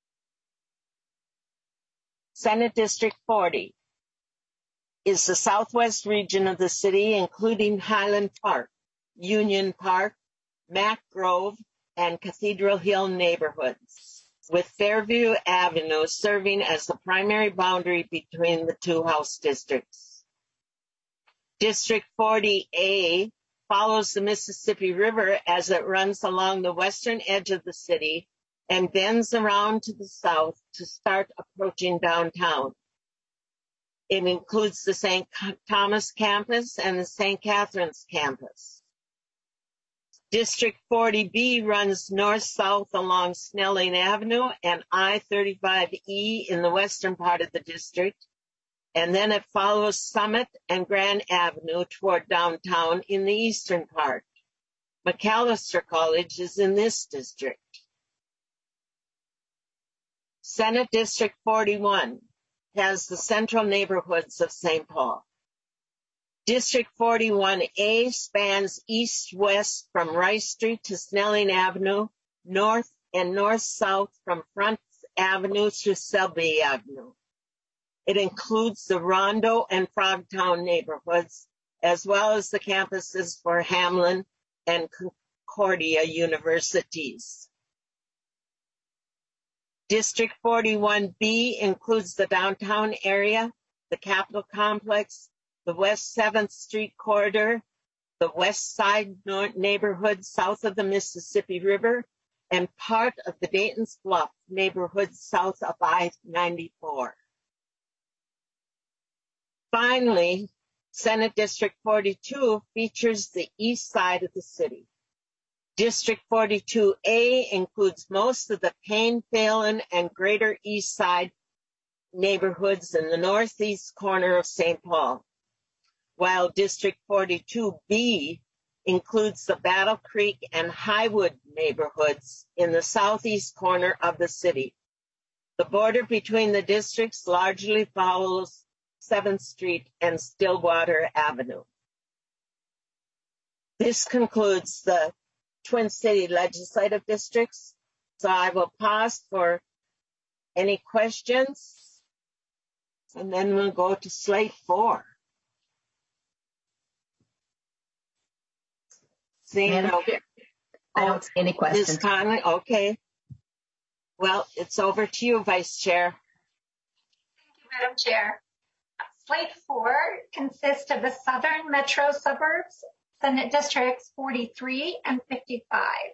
Senate District forty is the southwest region of the city, including Highland Park, Union Park, Mack Grove, and Cathedral Hill neighborhoods, with Fairview Avenue serving as the primary boundary between the two House districts. District forty A follows the Mississippi River as it runs along the western edge of the city and bends around to the south to start approaching downtown. It includes the Saint Thomas campus and the Saint Catherine's campus. District forty B runs north-south along Snelling Avenue and I thirty-five E in the western part of the district, and then it follows Summit and Grand Avenue toward downtown in the eastern part. Macalester College is in this district. Senate District forty-one has the central neighborhoods of Saint Paul. District forty-one A spans east-west from Rice Street to Snelling Avenue, north and north-south from Front Avenue to Selby Avenue. It includes the Rondo and Frogtown neighborhoods, as well as the campuses for Hamlin and Concordia universities. District forty-one B includes the downtown area, the Capitol Complex, the West seventh Street corridor, the West Side neighborhood south of the Mississippi River, and part of the Dayton's Bluff neighborhood south of I ninety-four. Finally, Senate District forty-two features the east side of the city. District forty-two A includes most of the Payne, Phelan, and Greater East Side neighborhoods in the northeast corner of Saint Paul, while District forty-two B includes the Battle Creek and Highwood neighborhoods in the southeast corner of the city. The border between the districts largely follows seventh Street and Stillwater Avenue. This concludes the Twin City legislative districts. So I will pause for any questions, and then we'll go to slate four. Seeing Madam no, Chair, I don't see any Miz questions. Conley, okay. Well, it's over to you, Vice Chair. Thank you, Madam Chair. Slate four consists of the southern metro suburbs, Senate Districts forty-three and fifty-five.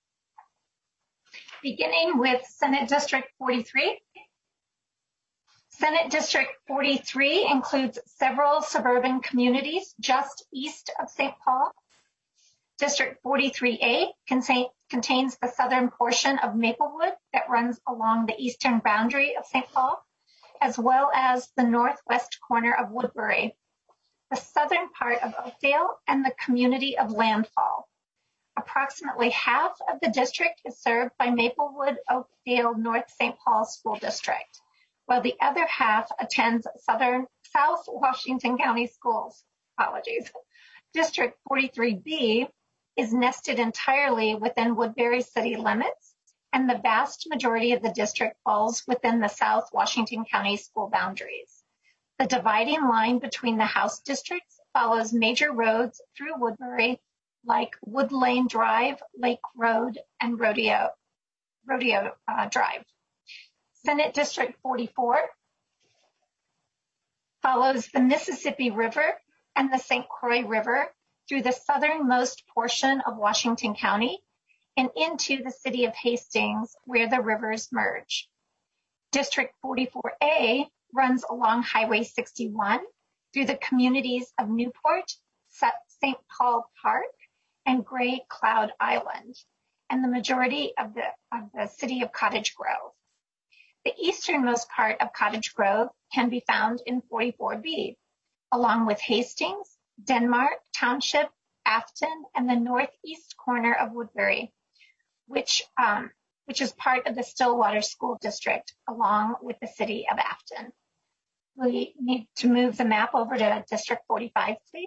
Beginning with Senate District forty-three. Senate District forty-three includes several suburban communities just east of Saint Paul. District forty-three A contain, contains the southern portion of Maplewood that runs along the eastern boundary of Saint Paul, as well as the northwest corner of Woodbury, the southern part of Oakdale, and the community of Landfall. Approximately half of the district is served by Maplewood, Oakdale, North Saint Paul School District, while the other half attends Southern South Washington County Schools. Apologies. District forty-three B is nested entirely within Woodbury city limits, and the vast majority of the district falls within the South Washington County school boundaries. The dividing line between the House districts follows major roads through Woodbury, like Wood Lane Drive, Lake Road, and Rodeo, Rodeo uh, Drive. Senate District forty-four follows the Mississippi River and the Saint Croix River through the southernmost portion of Washington County and into the city of Hastings, where the rivers merge. District forty-four A runs along Highway sixty-one through the communities of Newport, Saint Paul Park, and Gray Cloud Island, and the majority of the, of the city of Cottage Grove. The easternmost part of Cottage Grove can be found in forty-four B, along with Hastings, Denmark Township, Afton, and the northeast corner of Woodbury, which, um, which is part of the Stillwater School District, along with the city of Afton. We need to move the map over to District forty-five, please.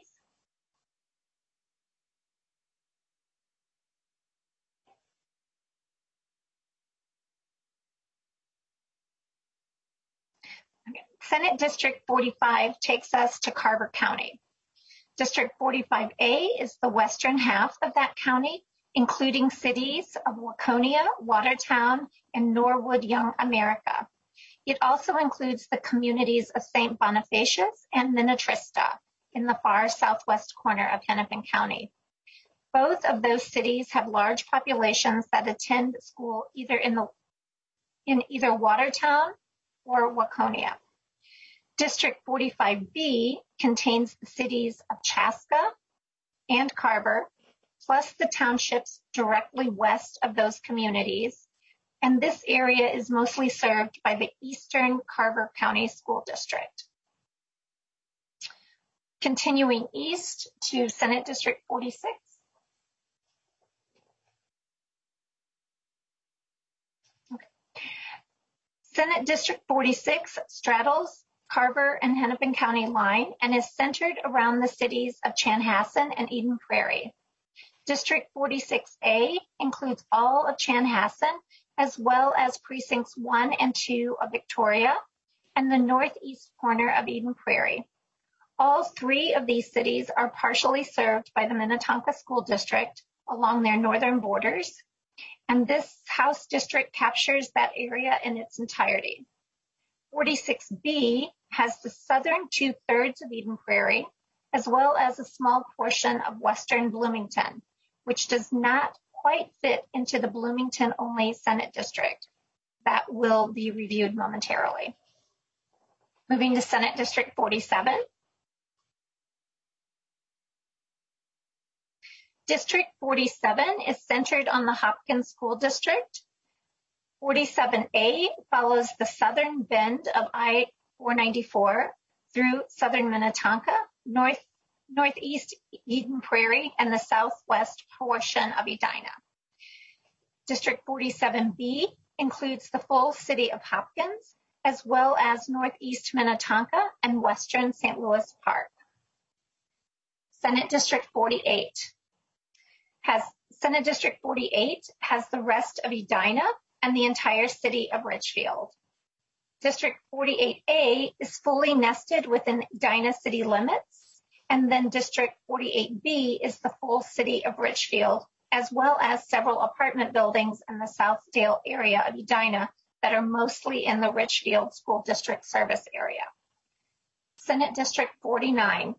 Okay. Senate District forty-five takes us to Carver County. District forty-five A is the western half of that county, including cities of Waconia, Watertown, and Norwood Young America. It also includes the communities of Saint Bonifacius and Minnetrista in the far southwest corner of Hennepin County. Both of those cities have large populations that attend school either in, the, in either Watertown or Waconia. District forty-five B contains the cities of Chaska and Carver, plus the townships directly west of those communities, and this area is mostly served by the Eastern Carver County School District. Continuing east to Senate District forty-six. Okay. Senate District forty-six straddles Carver, and Hennepin County line and is centered around the cities of Chanhassen and Eden Prairie. District forty-six A includes all of Chanhassen, as well as precincts one and two of Victoria and the northeast corner of Eden Prairie. All three of these cities are partially served by the Minnetonka School District along their northern borders, and this House district captures that area in its entirety. forty-six B has the southern two-thirds of Eden Prairie, as well as a small portion of western Bloomington, which does not quite fit into the Bloomington-only Senate district. That will be reviewed momentarily. Moving to Senate District forty-seven. District forty-seven is centered on the Hopkins School District. forty-seven A follows the southern bend of I four ninety-four through southern Minnetonka, north, northeast Eden Prairie, and the southwest portion of Edina. District forty-seven B includes the full city of Hopkins, as well as northeast Minnetonka and western Saint Louis Park. Senate District forty-eight has Senate District forty-eight has the rest of Edina and the entire city of Richfield. District forty-eight A is fully nested within Edina city limits, and then District forty-eight B is the full city of Richfield, as well as several apartment buildings in the Southdale area of Edina that are mostly in the Richfield School District service area. Senate District forty-nine.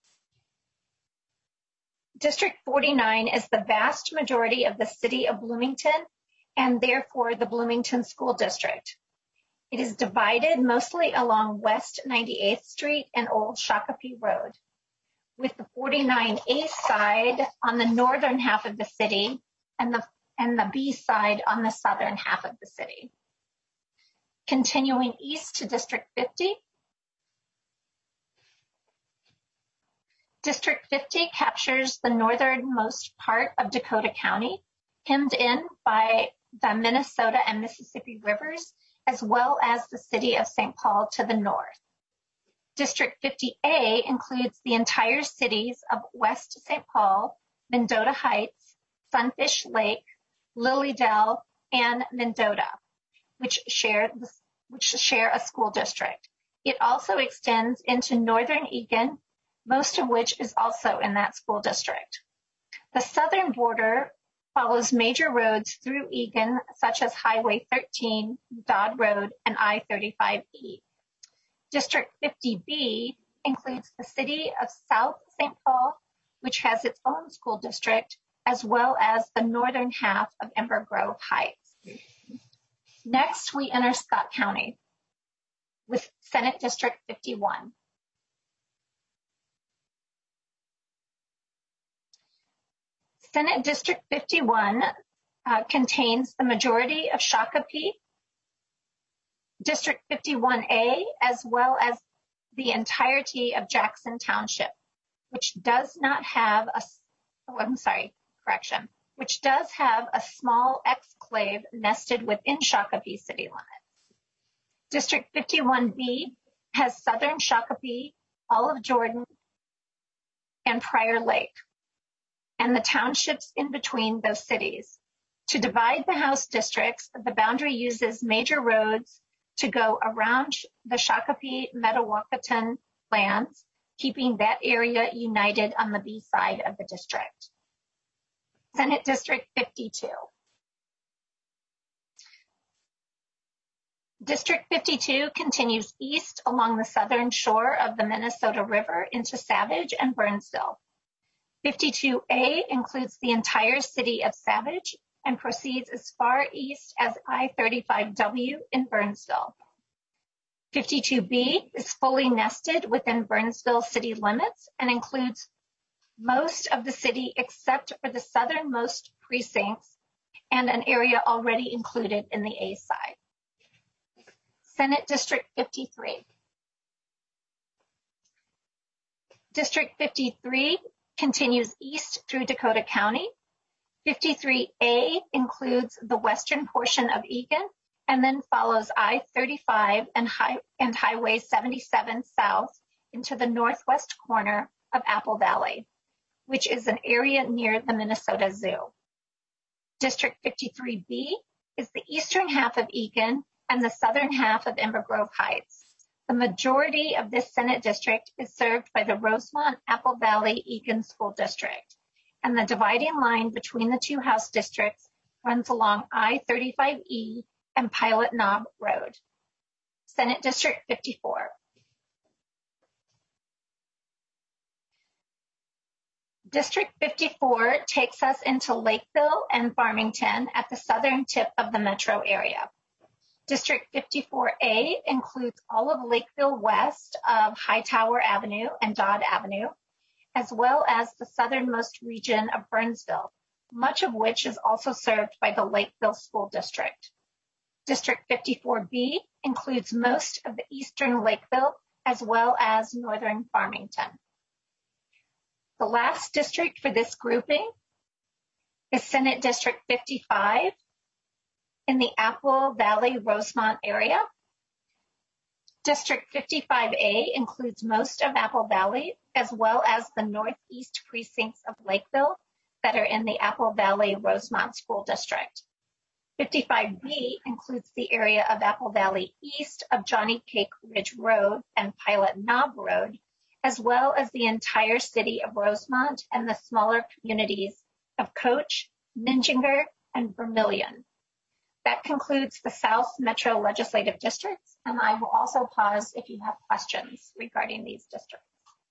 District forty-nine is the vast majority of the city of Bloomington and therefore the Bloomington School District. It is divided mostly along West ninety-eighth Street and Old Shakopee Road, with the forty-nine A side on the northern half of the city and the, and the B side on the southern half of the city. Continuing east to District fifty. District fifty captures the northernmost part of Dakota County, hemmed in by the Minnesota and Mississippi rivers, as well as the city of Saint Paul to the north. District fifty A includes the entire cities of West Saint Paul, Mendota Heights, Sunfish Lake, Lilydale, and Mendota, which share, the, which share a school district. It also extends into northern Eagan, most of which is also in that school district. The southern border follows major roads through Eagan, such as Highway thirteen, Dodd Road, and I thirty-five E. District fifty B includes the city of South Saint Paul, which has its own school district, as well as the northern half of Ember Grove Heights. Next, we enter Scott County with Senate District fifty-one. Senate District fifty-one uh, contains the majority of Shakopee, District fifty-one A, as well as the entirety of Jackson Township, which does not have a, oh, I'm sorry, correction, which does have a small exclave nested within Shakopee city limits. District fifty-one B has southern Shakopee, Olive Jordan, and Prior Lake, and the townships in between those cities. To divide the House districts, the boundary uses major roads to go around the Shakopee-Metawakan lands, keeping that area united on the B side of the district. Senate District fifty-two. District fifty-two continues east along the southern shore of the Minnesota River into Savage and Burnsville. fifty-two A includes the entire city of Savage and proceeds as far east as I thirty-five W in Burnsville. fifty-two B is fully nested within Burnsville city limits and includes most of the city except for the southernmost precincts and an area already included in the A side. Senate District fifty-three. District fifty-three continues east through Dakota County. fifty-three A includes the western portion of Eagan and then follows I thirty-five and, high, and Highway seventy-seven south into the northwest corner of Apple Valley, which is an area near the Minnesota Zoo. District fifty-three B is the eastern half of Eagan and the southern half of Ember Grove Heights. The majority of this Senate district is served by the Rosemont Apple Valley Eagan School District, and the dividing line between the two House districts runs along I thirty-five E and Pilot Knob Road. Senate District fifty-four. District fifty-four takes us into Lakeville and Farmington at the southern tip of the metro area. District fifty-four A includes all of Lakeville west of Hightower Avenue and Dodd Avenue, as well as the southernmost region of Burnsville, much of which is also served by the Lakeville School District. District fifty-four B includes most of the eastern Lakeville, as well as northern Farmington. The last district for this grouping is Senate District fifty-five in the Apple Valley Rosemont area. District fifty-five A includes most of Apple Valley, as well as the northeast precincts of Lakeville that are in the Apple Valley Rosemont School District. fifty-five B includes the area of Apple Valley east of Johnny Cake Ridge Road and Pilot Knob Road, as well as the entire city of Rosemont and the smaller communities of Coach, Minjinger, and Vermillion. That concludes the South Metro Legislative Districts, and I will also pause if you have questions regarding these districts.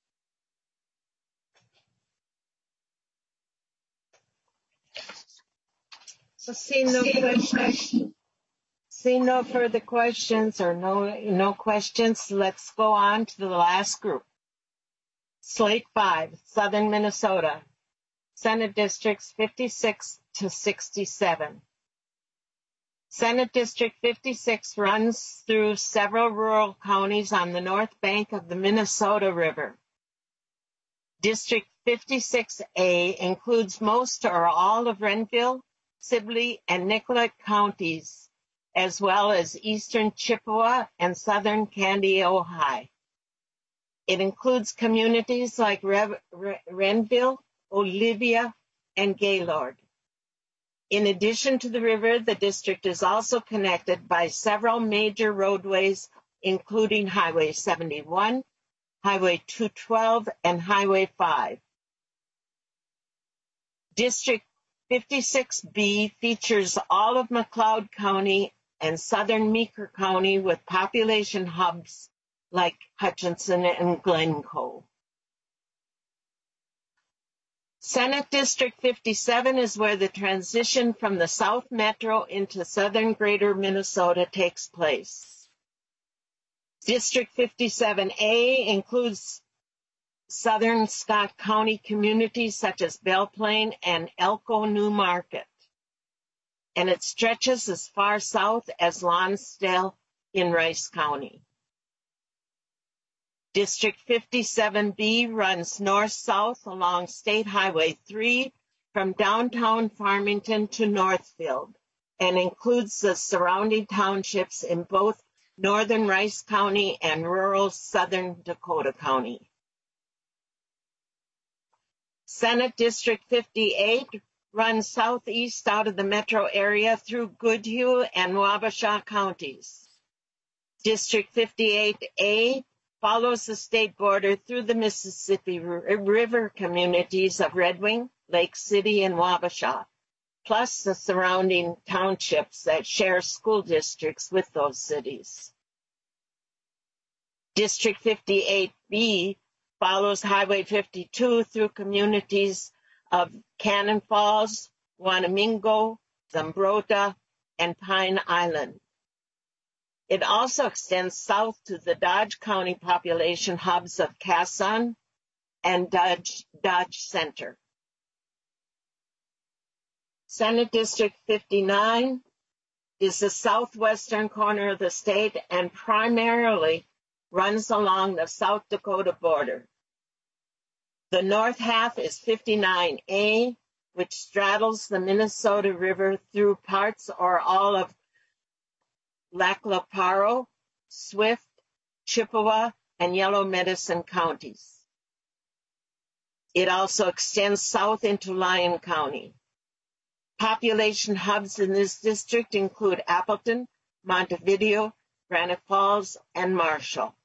So see no questions. See no further questions or no no questions. Let's go on to the last group. Slate five, Southern Minnesota, Senate Districts fifty-six to sixty-seven. Senate District fifty-six runs through several rural counties on the north bank of the Minnesota River. District fifty-six A includes most or all of Renville, Sibley, and Nicollet counties, as well as eastern Chippewa and southern Candy, Ohio. It includes communities like Rev- Re- Renville, Olivia, and Gaylord. In addition to the river, the district is also connected by several major roadways, including Highway seventy-one, Highway two twelve, and Highway five. District fifty-six B features all of McLeod County and southern Meeker County with population hubs like Hutchinson and Glencoe. Senate District fifty-seven is where the transition from the South Metro into southern Greater Minnesota takes place. District fifty-seven A includes southern Scott County communities such as Belle Plaine and Elko New Market, and it stretches as far south as Lonsdale in Rice County. District fifty-seven B runs north-south along State Highway three from downtown Farmington to Northfield and includes the surrounding townships in both northern Rice County and rural southern Dakota County. Senate District fifty-eight runs southeast out of the metro area through Goodhue and Wabasha counties. District fifty-eight A follows the state border through the Mississippi River communities of Red Wing, Lake City, and Wabasha, plus the surrounding townships that share school districts with those cities. District fifty-eight B follows Highway fifty-two through communities of Cannon Falls, Wanamingo, Zumbrota, and Pine Island. It also extends south to the Dodge County population hubs of Casson and Dodge, Dodge Center. Senate District fifty-nine is the southwestern corner of the state and primarily runs along the South Dakota border. The north half is fifty-nine A, which straddles the Minnesota River through parts or all of Laclaparo, Swift, Chippewa, and Yellow Medicine counties. It also extends south into Lyon County. Population hubs in this district include Appleton, Montevideo, Granite Falls, and Marshall.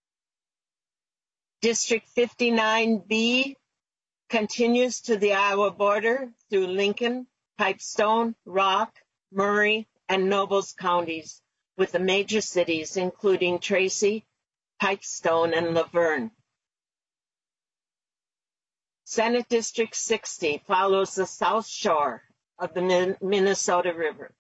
District fifty-nine B continues to the Iowa border through Lincoln, Pipestone, Rock, Murray, and Nobles counties, with the major cities including Tracy, Pipestone, and Laverne. Senate District sixty follows the south shore of the Minnesota River.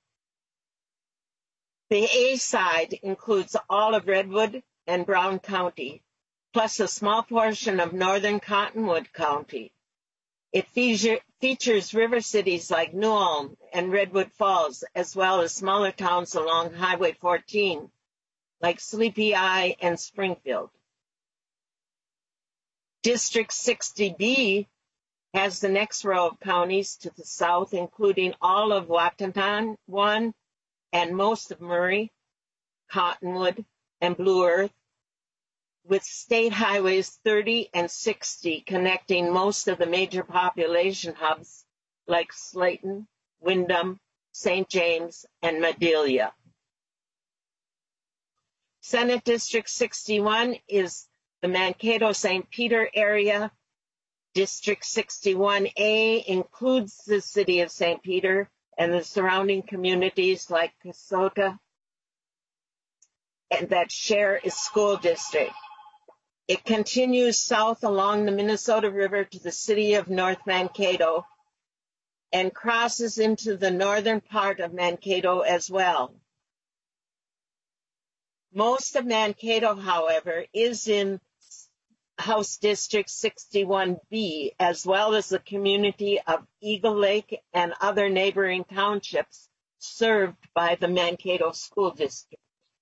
The A side includes all of Redwood and Brown County, plus a small portion of northern Cottonwood County. It feature, features river cities like New Ulm and Redwood Falls, as well as smaller towns along Highway fourteen, like Sleepy Eye and Springfield. District sixty B has the next row of counties to the south, including all of Watonwan and most of Murray, Cottonwood, and Blue Earth, with state highways thirty and sixty connecting most of the major population hubs like Slayton, Windham, Saint James, and Madelia. Senate District sixty-one is the Mankato-Saint Peter area. District sixty-one A includes the city of Saint Peter and the surrounding communities like Kasota and that share its school district. It continues south along the Minnesota River to the city of North Mankato and crosses into the northern part of Mankato as well. Most of Mankato, however, is in House District sixty-one B, as well as the community of Eagle Lake and other neighboring townships served by the Mankato School District.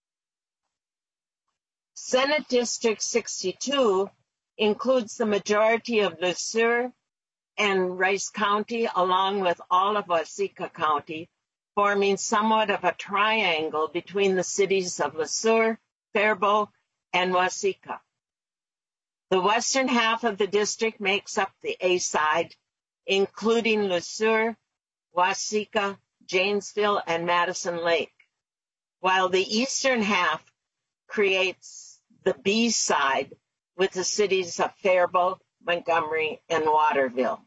Senate District sixty-two includes the majority of Le Sueur and Rice County, along with all of Waseca County, forming somewhat of a triangle between the cities of Le Sueur, Faribault, and Waseca. The western half of the district makes up the A side, including Le Sueur, Waseca, Janesville, and Madison Lake, while the eastern half creates the B side with the cities of Faribault, Montgomery, and Waterville.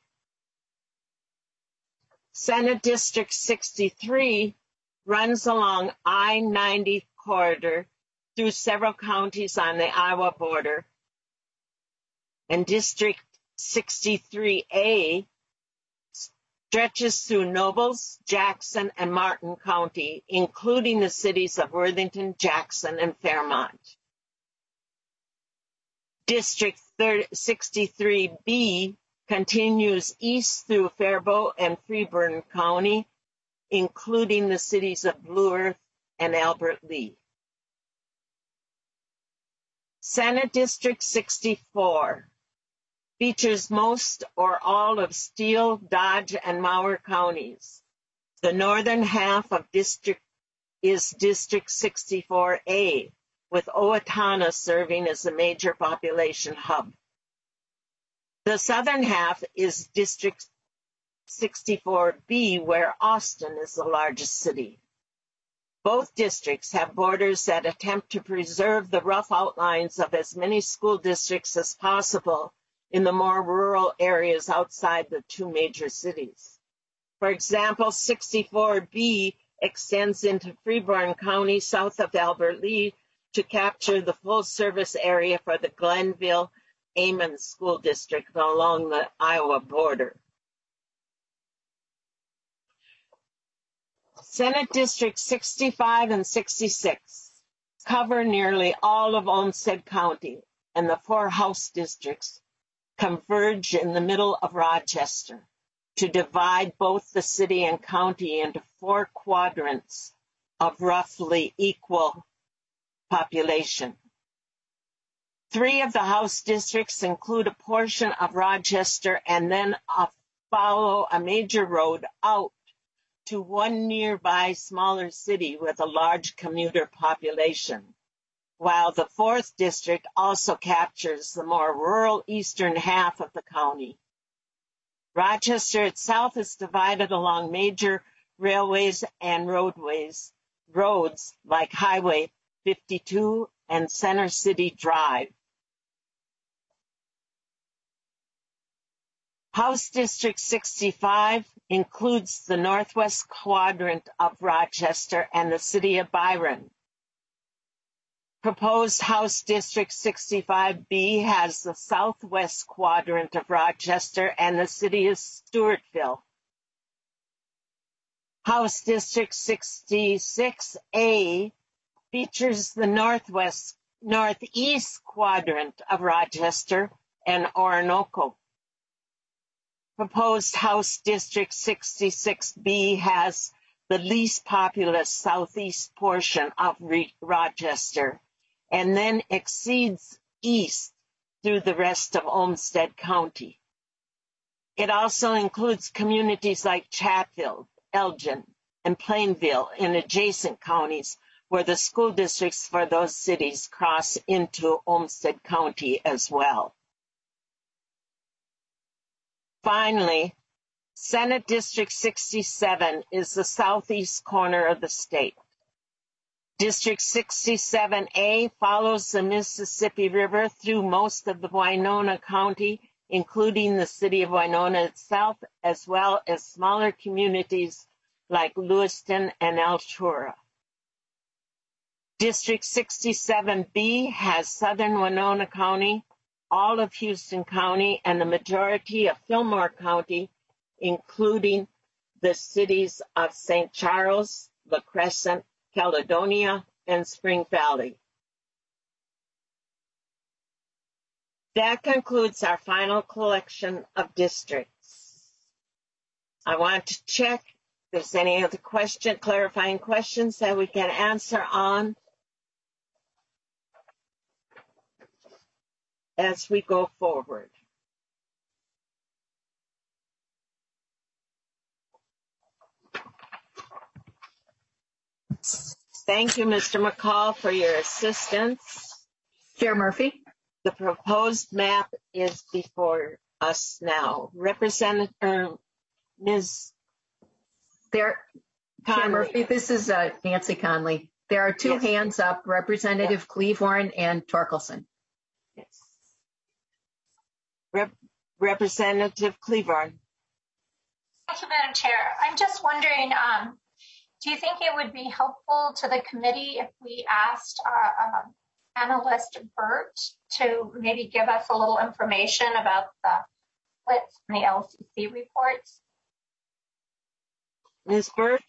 Senate District sixty-three runs along I ninety corridor through several counties on the Iowa border, and District sixty-three A stretches through Nobles, Jackson, and Martin County, including the cities of Worthington, Jackson, and Fairmont. District sixty-three B continues east through Faribault and Freeburn County, including the cities of Blue Earth and Albert Lee. Senate District sixty-four features most or all of Steele, Dodge, and Mower counties. The northern half of district is District sixty-four A, with Owatonna serving as a major population hub. The southern half is District sixty-four B, where Austin is the largest city. Both districts have borders that attempt to preserve the rough outlines of as many school districts as possible in the more rural areas outside the two major cities. For example, sixty-four B extends into Freeburn County south of Albert Lee to capture the full service area for the Glenville Amon School District along the Iowa border. Senate District sixty-five and sixty-six cover nearly all of Olmsted County, and the four House districts converge in the middle of Rochester to divide both the city and county into four quadrants of roughly equal population. Three of the House districts include a portion of Rochester and then follow a major road out to one nearby smaller city with a large commuter population, while the fourth district also captures the more rural eastern half of the county. Rochester itself is divided along major railways and roadways, roads like Highway fifty-two and Center City Drive. House District sixty-five includes the northwest quadrant of Rochester and the city of Byron. Proposed House District sixty-five B has the southwest quadrant of Rochester and the city of Stewartville. House District sixty-six A features the northwest, northeast quadrant of Rochester and Orinoco. Proposed House District sixty-six B has the least populous southeast portion of Re- Rochester, and then exceeds east through the rest of Olmsted County. It also includes communities like Chatfield, Elgin, and Plainville in adjacent counties where the school districts for those cities cross into Olmsted County as well. Finally, Senate District sixty-seven is the southeast corner of the state. District sixty-seven A follows the Mississippi River through most of the Winona County, including the city of Winona itself, as well as smaller communities like Lewiston and Altura. District sixty-seven B has southern Winona County, all of Houston County, and the majority of Fillmore County, including the cities of Saint Charles, La Crescent, Caledonia, and Spring Valley. That concludes our final collection of districts. I want to check if there's any other question, clarifying questions that we can answer on as we go forward. Thank you, Mister McCall, for your assistance. Chair Murphy? The proposed map is before us now. Representative uh, Miz There, Chair Murphy, this is uh, Nancy Conley. There are two Yes. hands up, Representative Yeah. Cleavorn and Torkelson. Yes. Rep- Representative Cleavorn. Thank you, Madam Chair. I'm just wondering, um, do you think it would be helpful to the committee if we asked our uh, analyst Bert to maybe give us a little information about the splits in the L C C reports? Miz Burt?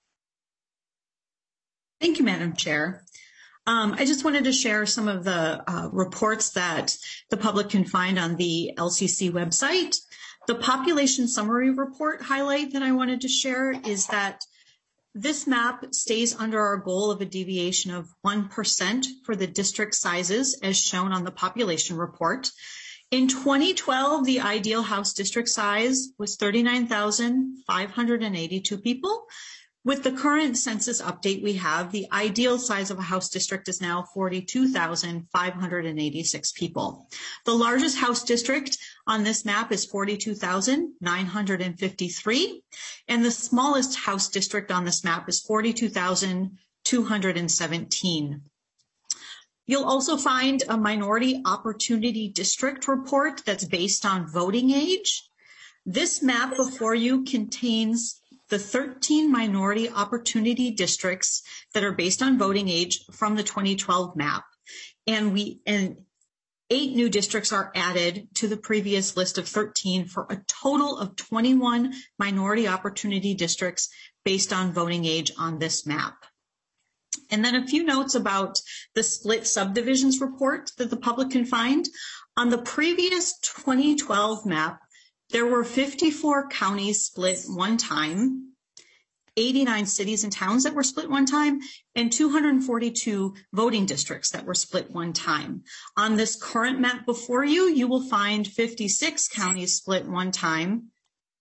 Thank you, Madam Chair. Um, I just wanted to share some of the uh, reports that the public can find on the L C C website. The population summary report highlight that I wanted to share is that this map stays under our goal of a deviation of one percent for the district sizes as shown on the population report. In twenty twelve, the ideal House district size was thirty-nine thousand five hundred eighty-two people. With the current census update we have, the ideal size of a House district is now forty-two thousand five hundred eighty-six people. The largest House district on this map is forty-two thousand nine hundred fifty-three, and the smallest House district on this map is forty-two thousand two hundred seventeen. You'll also find a minority opportunity district report that's based on voting age. This map before you contains the thirteen minority opportunity districts that are based on voting age from the twenty twelve map. And we and eight new districts are added to the previous list of thirteen for a total of twenty-one minority opportunity districts based on voting age on this map. And then a few notes about the split subdivisions report that the public can find. On the previous twenty twelve map, there were fifty-four counties split one time, eighty-nine cities and towns that were split one time, and two hundred forty-two voting districts that were split one time. On this current map before you, you will find fifty-six counties split one time,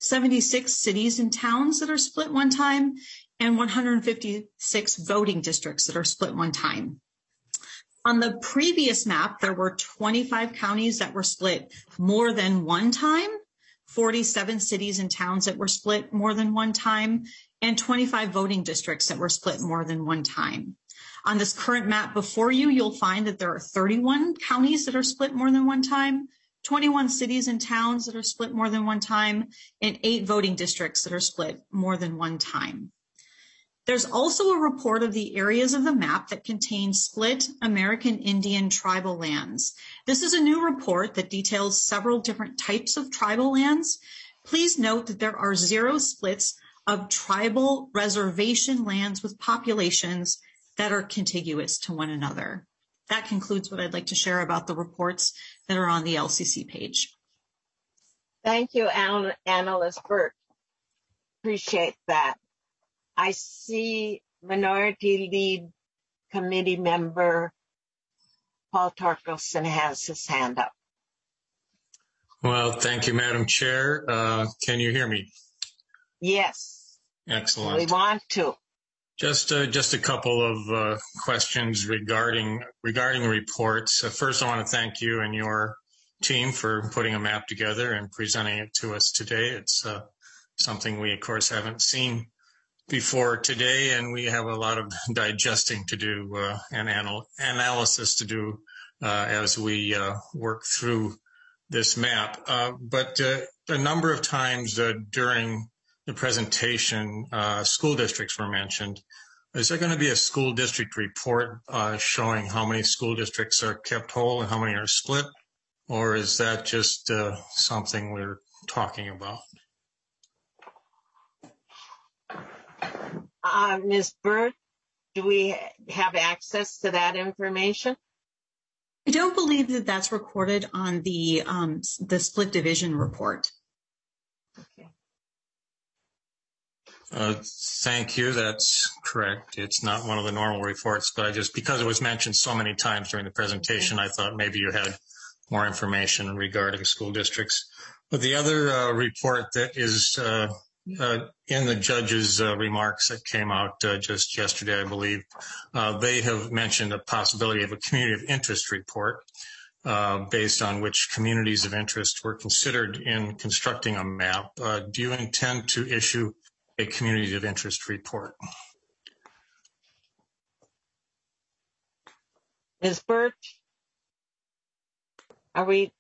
seventy-six cities and towns that are split one time, and one hundred fifty-six voting districts that are split one time. On the previous map, there were twenty-five counties that were split more than one time, forty-seven cities and towns that were split more than one time, and twenty-five voting districts that were split more than one time. On this current map before you, you'll find that there are thirty-one counties that are split more than one time, twenty-one cities and towns that are split more than one time, and eight voting districts that are split more than one time. There's also a report of the areas of the map that contain split American Indian tribal lands. This is a new report that details several different types of tribal lands. Please note that there are zero splits of tribal reservation lands with populations that are contiguous to one another. That concludes what I'd like to share about the reports that are on the L C C page. Thank you, Analyst Burt. Appreciate that. I see Minority Lead Committee Member Paul Torkelson has his hand up. Well, thank you, Madam Chair. Uh, can you hear me? Yes. Excellent. We want to. Just, uh, just a couple of uh, questions regarding regarding reports. Uh, first, I want to thank you and your team for putting a map together and presenting it to us today. It's uh, something we, of course, haven't seen before today, and we have a lot of digesting to do uh, and anal analysis to do uh, as we uh, work through this map. Uh, but uh, a number of times uh, during the presentation, uh, school districts were mentioned. Is there going to be a school district report uh, showing how many school districts are kept whole and how many are split? Or is that just uh, something we're talking about? Uh, Miz Burt, do we have access to that information? I don't believe that that's recorded on the um, the split division report. Okay. Uh, thank you. That's correct. It's not one of the normal reports, but I just, because it was mentioned so many times during the presentation, I thought maybe you had more information regarding school districts. But the other uh, report that is uh, uh, in the judge's uh, remarks that came out uh, just yesterday, I believe, uh, they have mentioned the possibility of a community of interest report uh, based on which communities of interest were considered in constructing a map. Uh, do you intend to issue a community of interest report? Miz Burt, are we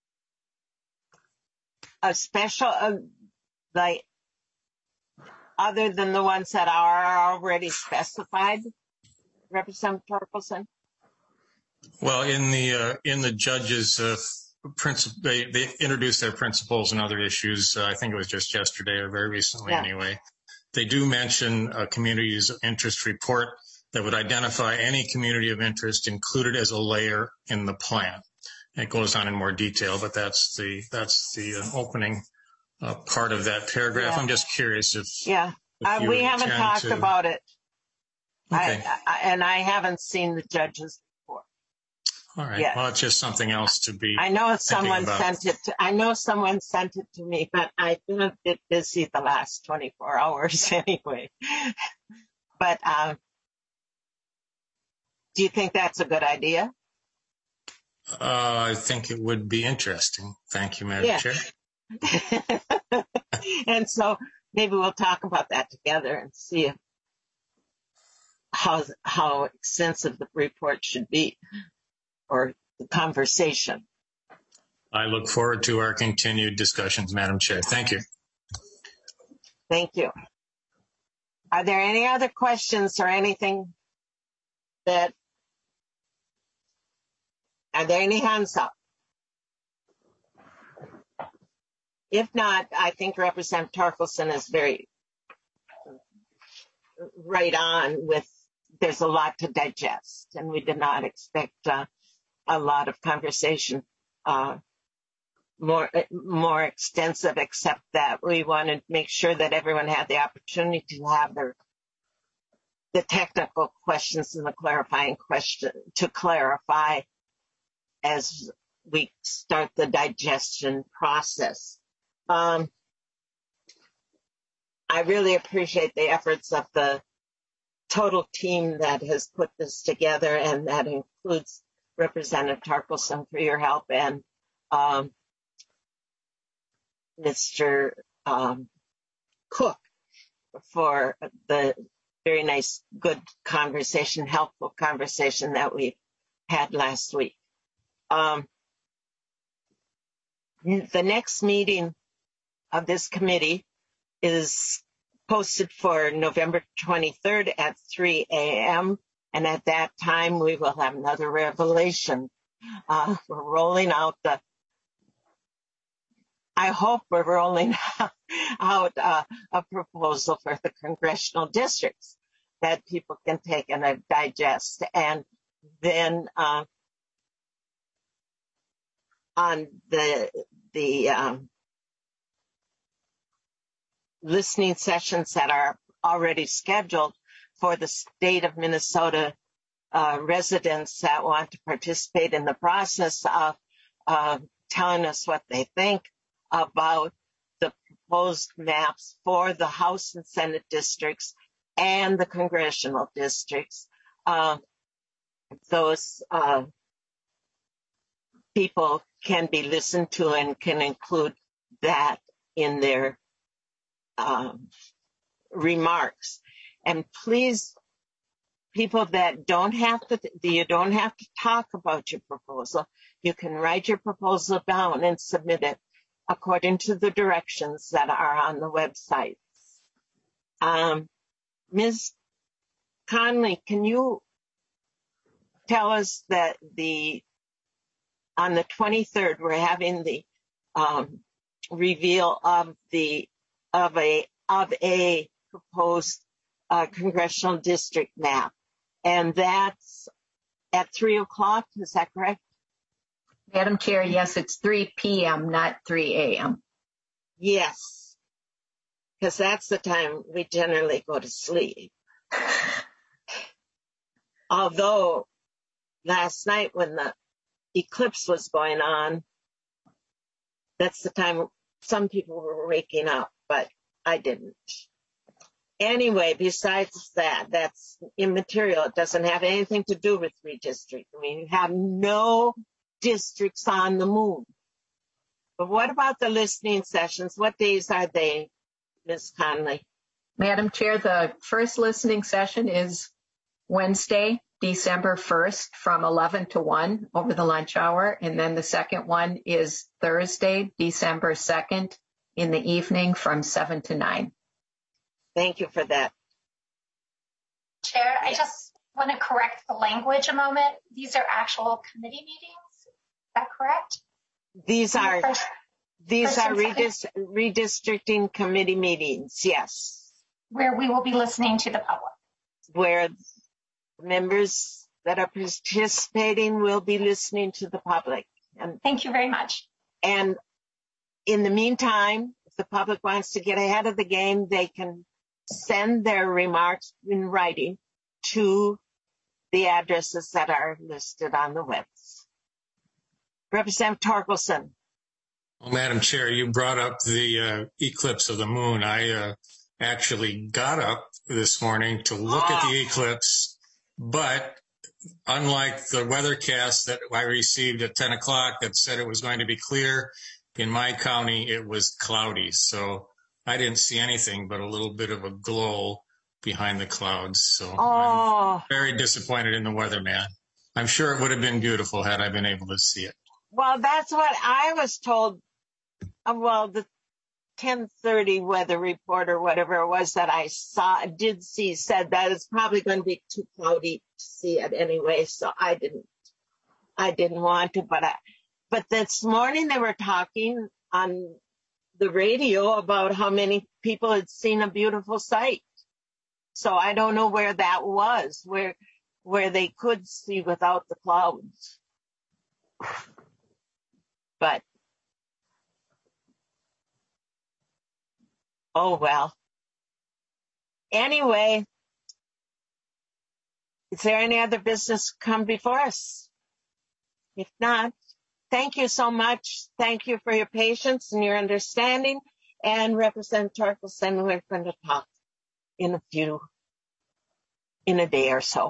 a special, uh, like, other than the ones that are already specified, Representative Torkelson? Well, in the uh, in the judge's uh, principle, they, they introduced their principles and other issues. Uh, I think it was just yesterday or very recently, yeah. Anyway. They do mention a communities of interest report that would identify any community of interest included as a layer in the plan. It goes on in more detail, but that's the that's the uh, opening uh, part of that paragraph. Yeah. I'm just curious if yeah, if uh, we haven't talked to... about it, okay. I, I, and I haven't seen the judge's report. All right. Yes. Well, it's just something else to be. I know someone about. sent it. To, I know someone sent it to me, but I've been a bit busy the last twenty-four hours anyway. But um, do you think that's a good idea? Uh, I think it would be interesting. Thank you, Madam yeah. Chair. And so maybe we'll talk about that together and see if, how how extensive the report should be, or the conversation. I look forward to our continued discussions, Madam Chair. Thank you. Thank you. Are there any other questions or anything that, are there any hands up? If not, I think Representative Torkelson is very right on with, there's a lot to digest, and we did not expect uh, a lot of conversation, uh, more more extensive, except that we wanted to make sure that everyone had the opportunity to have their the technical questions and the clarifying question to clarify as we start the digestion process. Um, I really appreciate the efforts of the total team that has put this together, and that includes Representative Torkelson for your help, and um, Mister Um, Cook for the very nice, good conversation, helpful conversation that we had last week. Um, the next meeting of this committee is posted for November twenty-third at three a.m. And at that time, we will have another revelation. Uh, we're rolling out the, I hope we're rolling out uh, a proposal for the congressional districts that people can take and uh, digest. And then uh, on the, the um, listening sessions that are already scheduled for the state of Minnesota uh, residents that want to participate in the process of uh, telling us what they think about the proposed maps for the House and Senate districts and the congressional districts. Uh, those uh, people can be listened to and can include that in their um, remarks. And please, people that don't have to, you don't have to talk about your proposal. You can write your proposal down and submit it according to the directions that are on the website. Um, Miz Conley, can you tell us that the on the twenty-third we're having the um, reveal of the of a of a proposed uh, congressional district map, and that's at three o'clock. Is that correct? Madam Chair, yes, it's three p.m., not three a.m. Yes, because that's the time we generally go to sleep. Although last night when the eclipse was going on, that's the time some people were waking up, but I didn't. Anyway, besides that, that's immaterial. It doesn't have anything to do with redistricting. We have no districts on the moon. But what about the listening sessions? What days are they, Miz Conley? Madam Chair, the first listening session is Wednesday, December first from eleven to one over the lunch hour. And then the second one is Thursday, December second in the evening from seven to nine. Thank you for that. Chair, I just want to correct the language a moment. These are actual committee meetings. Is that correct? These are First, these first are and redis, redistricting committee meetings, yes, where we will be listening to the public. where members that are participating will be listening to the public. And Thank you very much. and in the meantime, if the public wants to get ahead of the game, they can send their remarks in writing to the addresses that are listed on the webs. Representative Torkelson. Well, Madam Chair, you brought up the uh, eclipse of the moon. I uh, actually got up this morning to look at the eclipse, but unlike the weathercast that I received at ten o'clock that said it was going to be clear, in my county it was cloudy. So I didn't see anything but a little bit of a glow behind the clouds. So Oh. I'm very disappointed in the weatherman. I'm sure it would have been beautiful had I been able to see it. Well, that's what I was told. Uh, well, the ten thirty weather report or whatever it was that I saw, did see, said that it's probably going to be too cloudy to see it anyway. So I didn't, I didn't want to, but I, but this morning they were talking on the radio about how many people had seen a beautiful sight. So I don't know where that was, where, where they could see without the clouds. But, oh well. Anyway, is there any other business come before us? If not, thank you so much. Thank you for your patience and your understanding. and Representative Torkelson, we're going to talk in a few, in a day or so.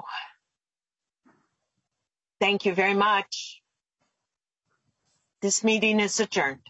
Thank you very much. This meeting is adjourned.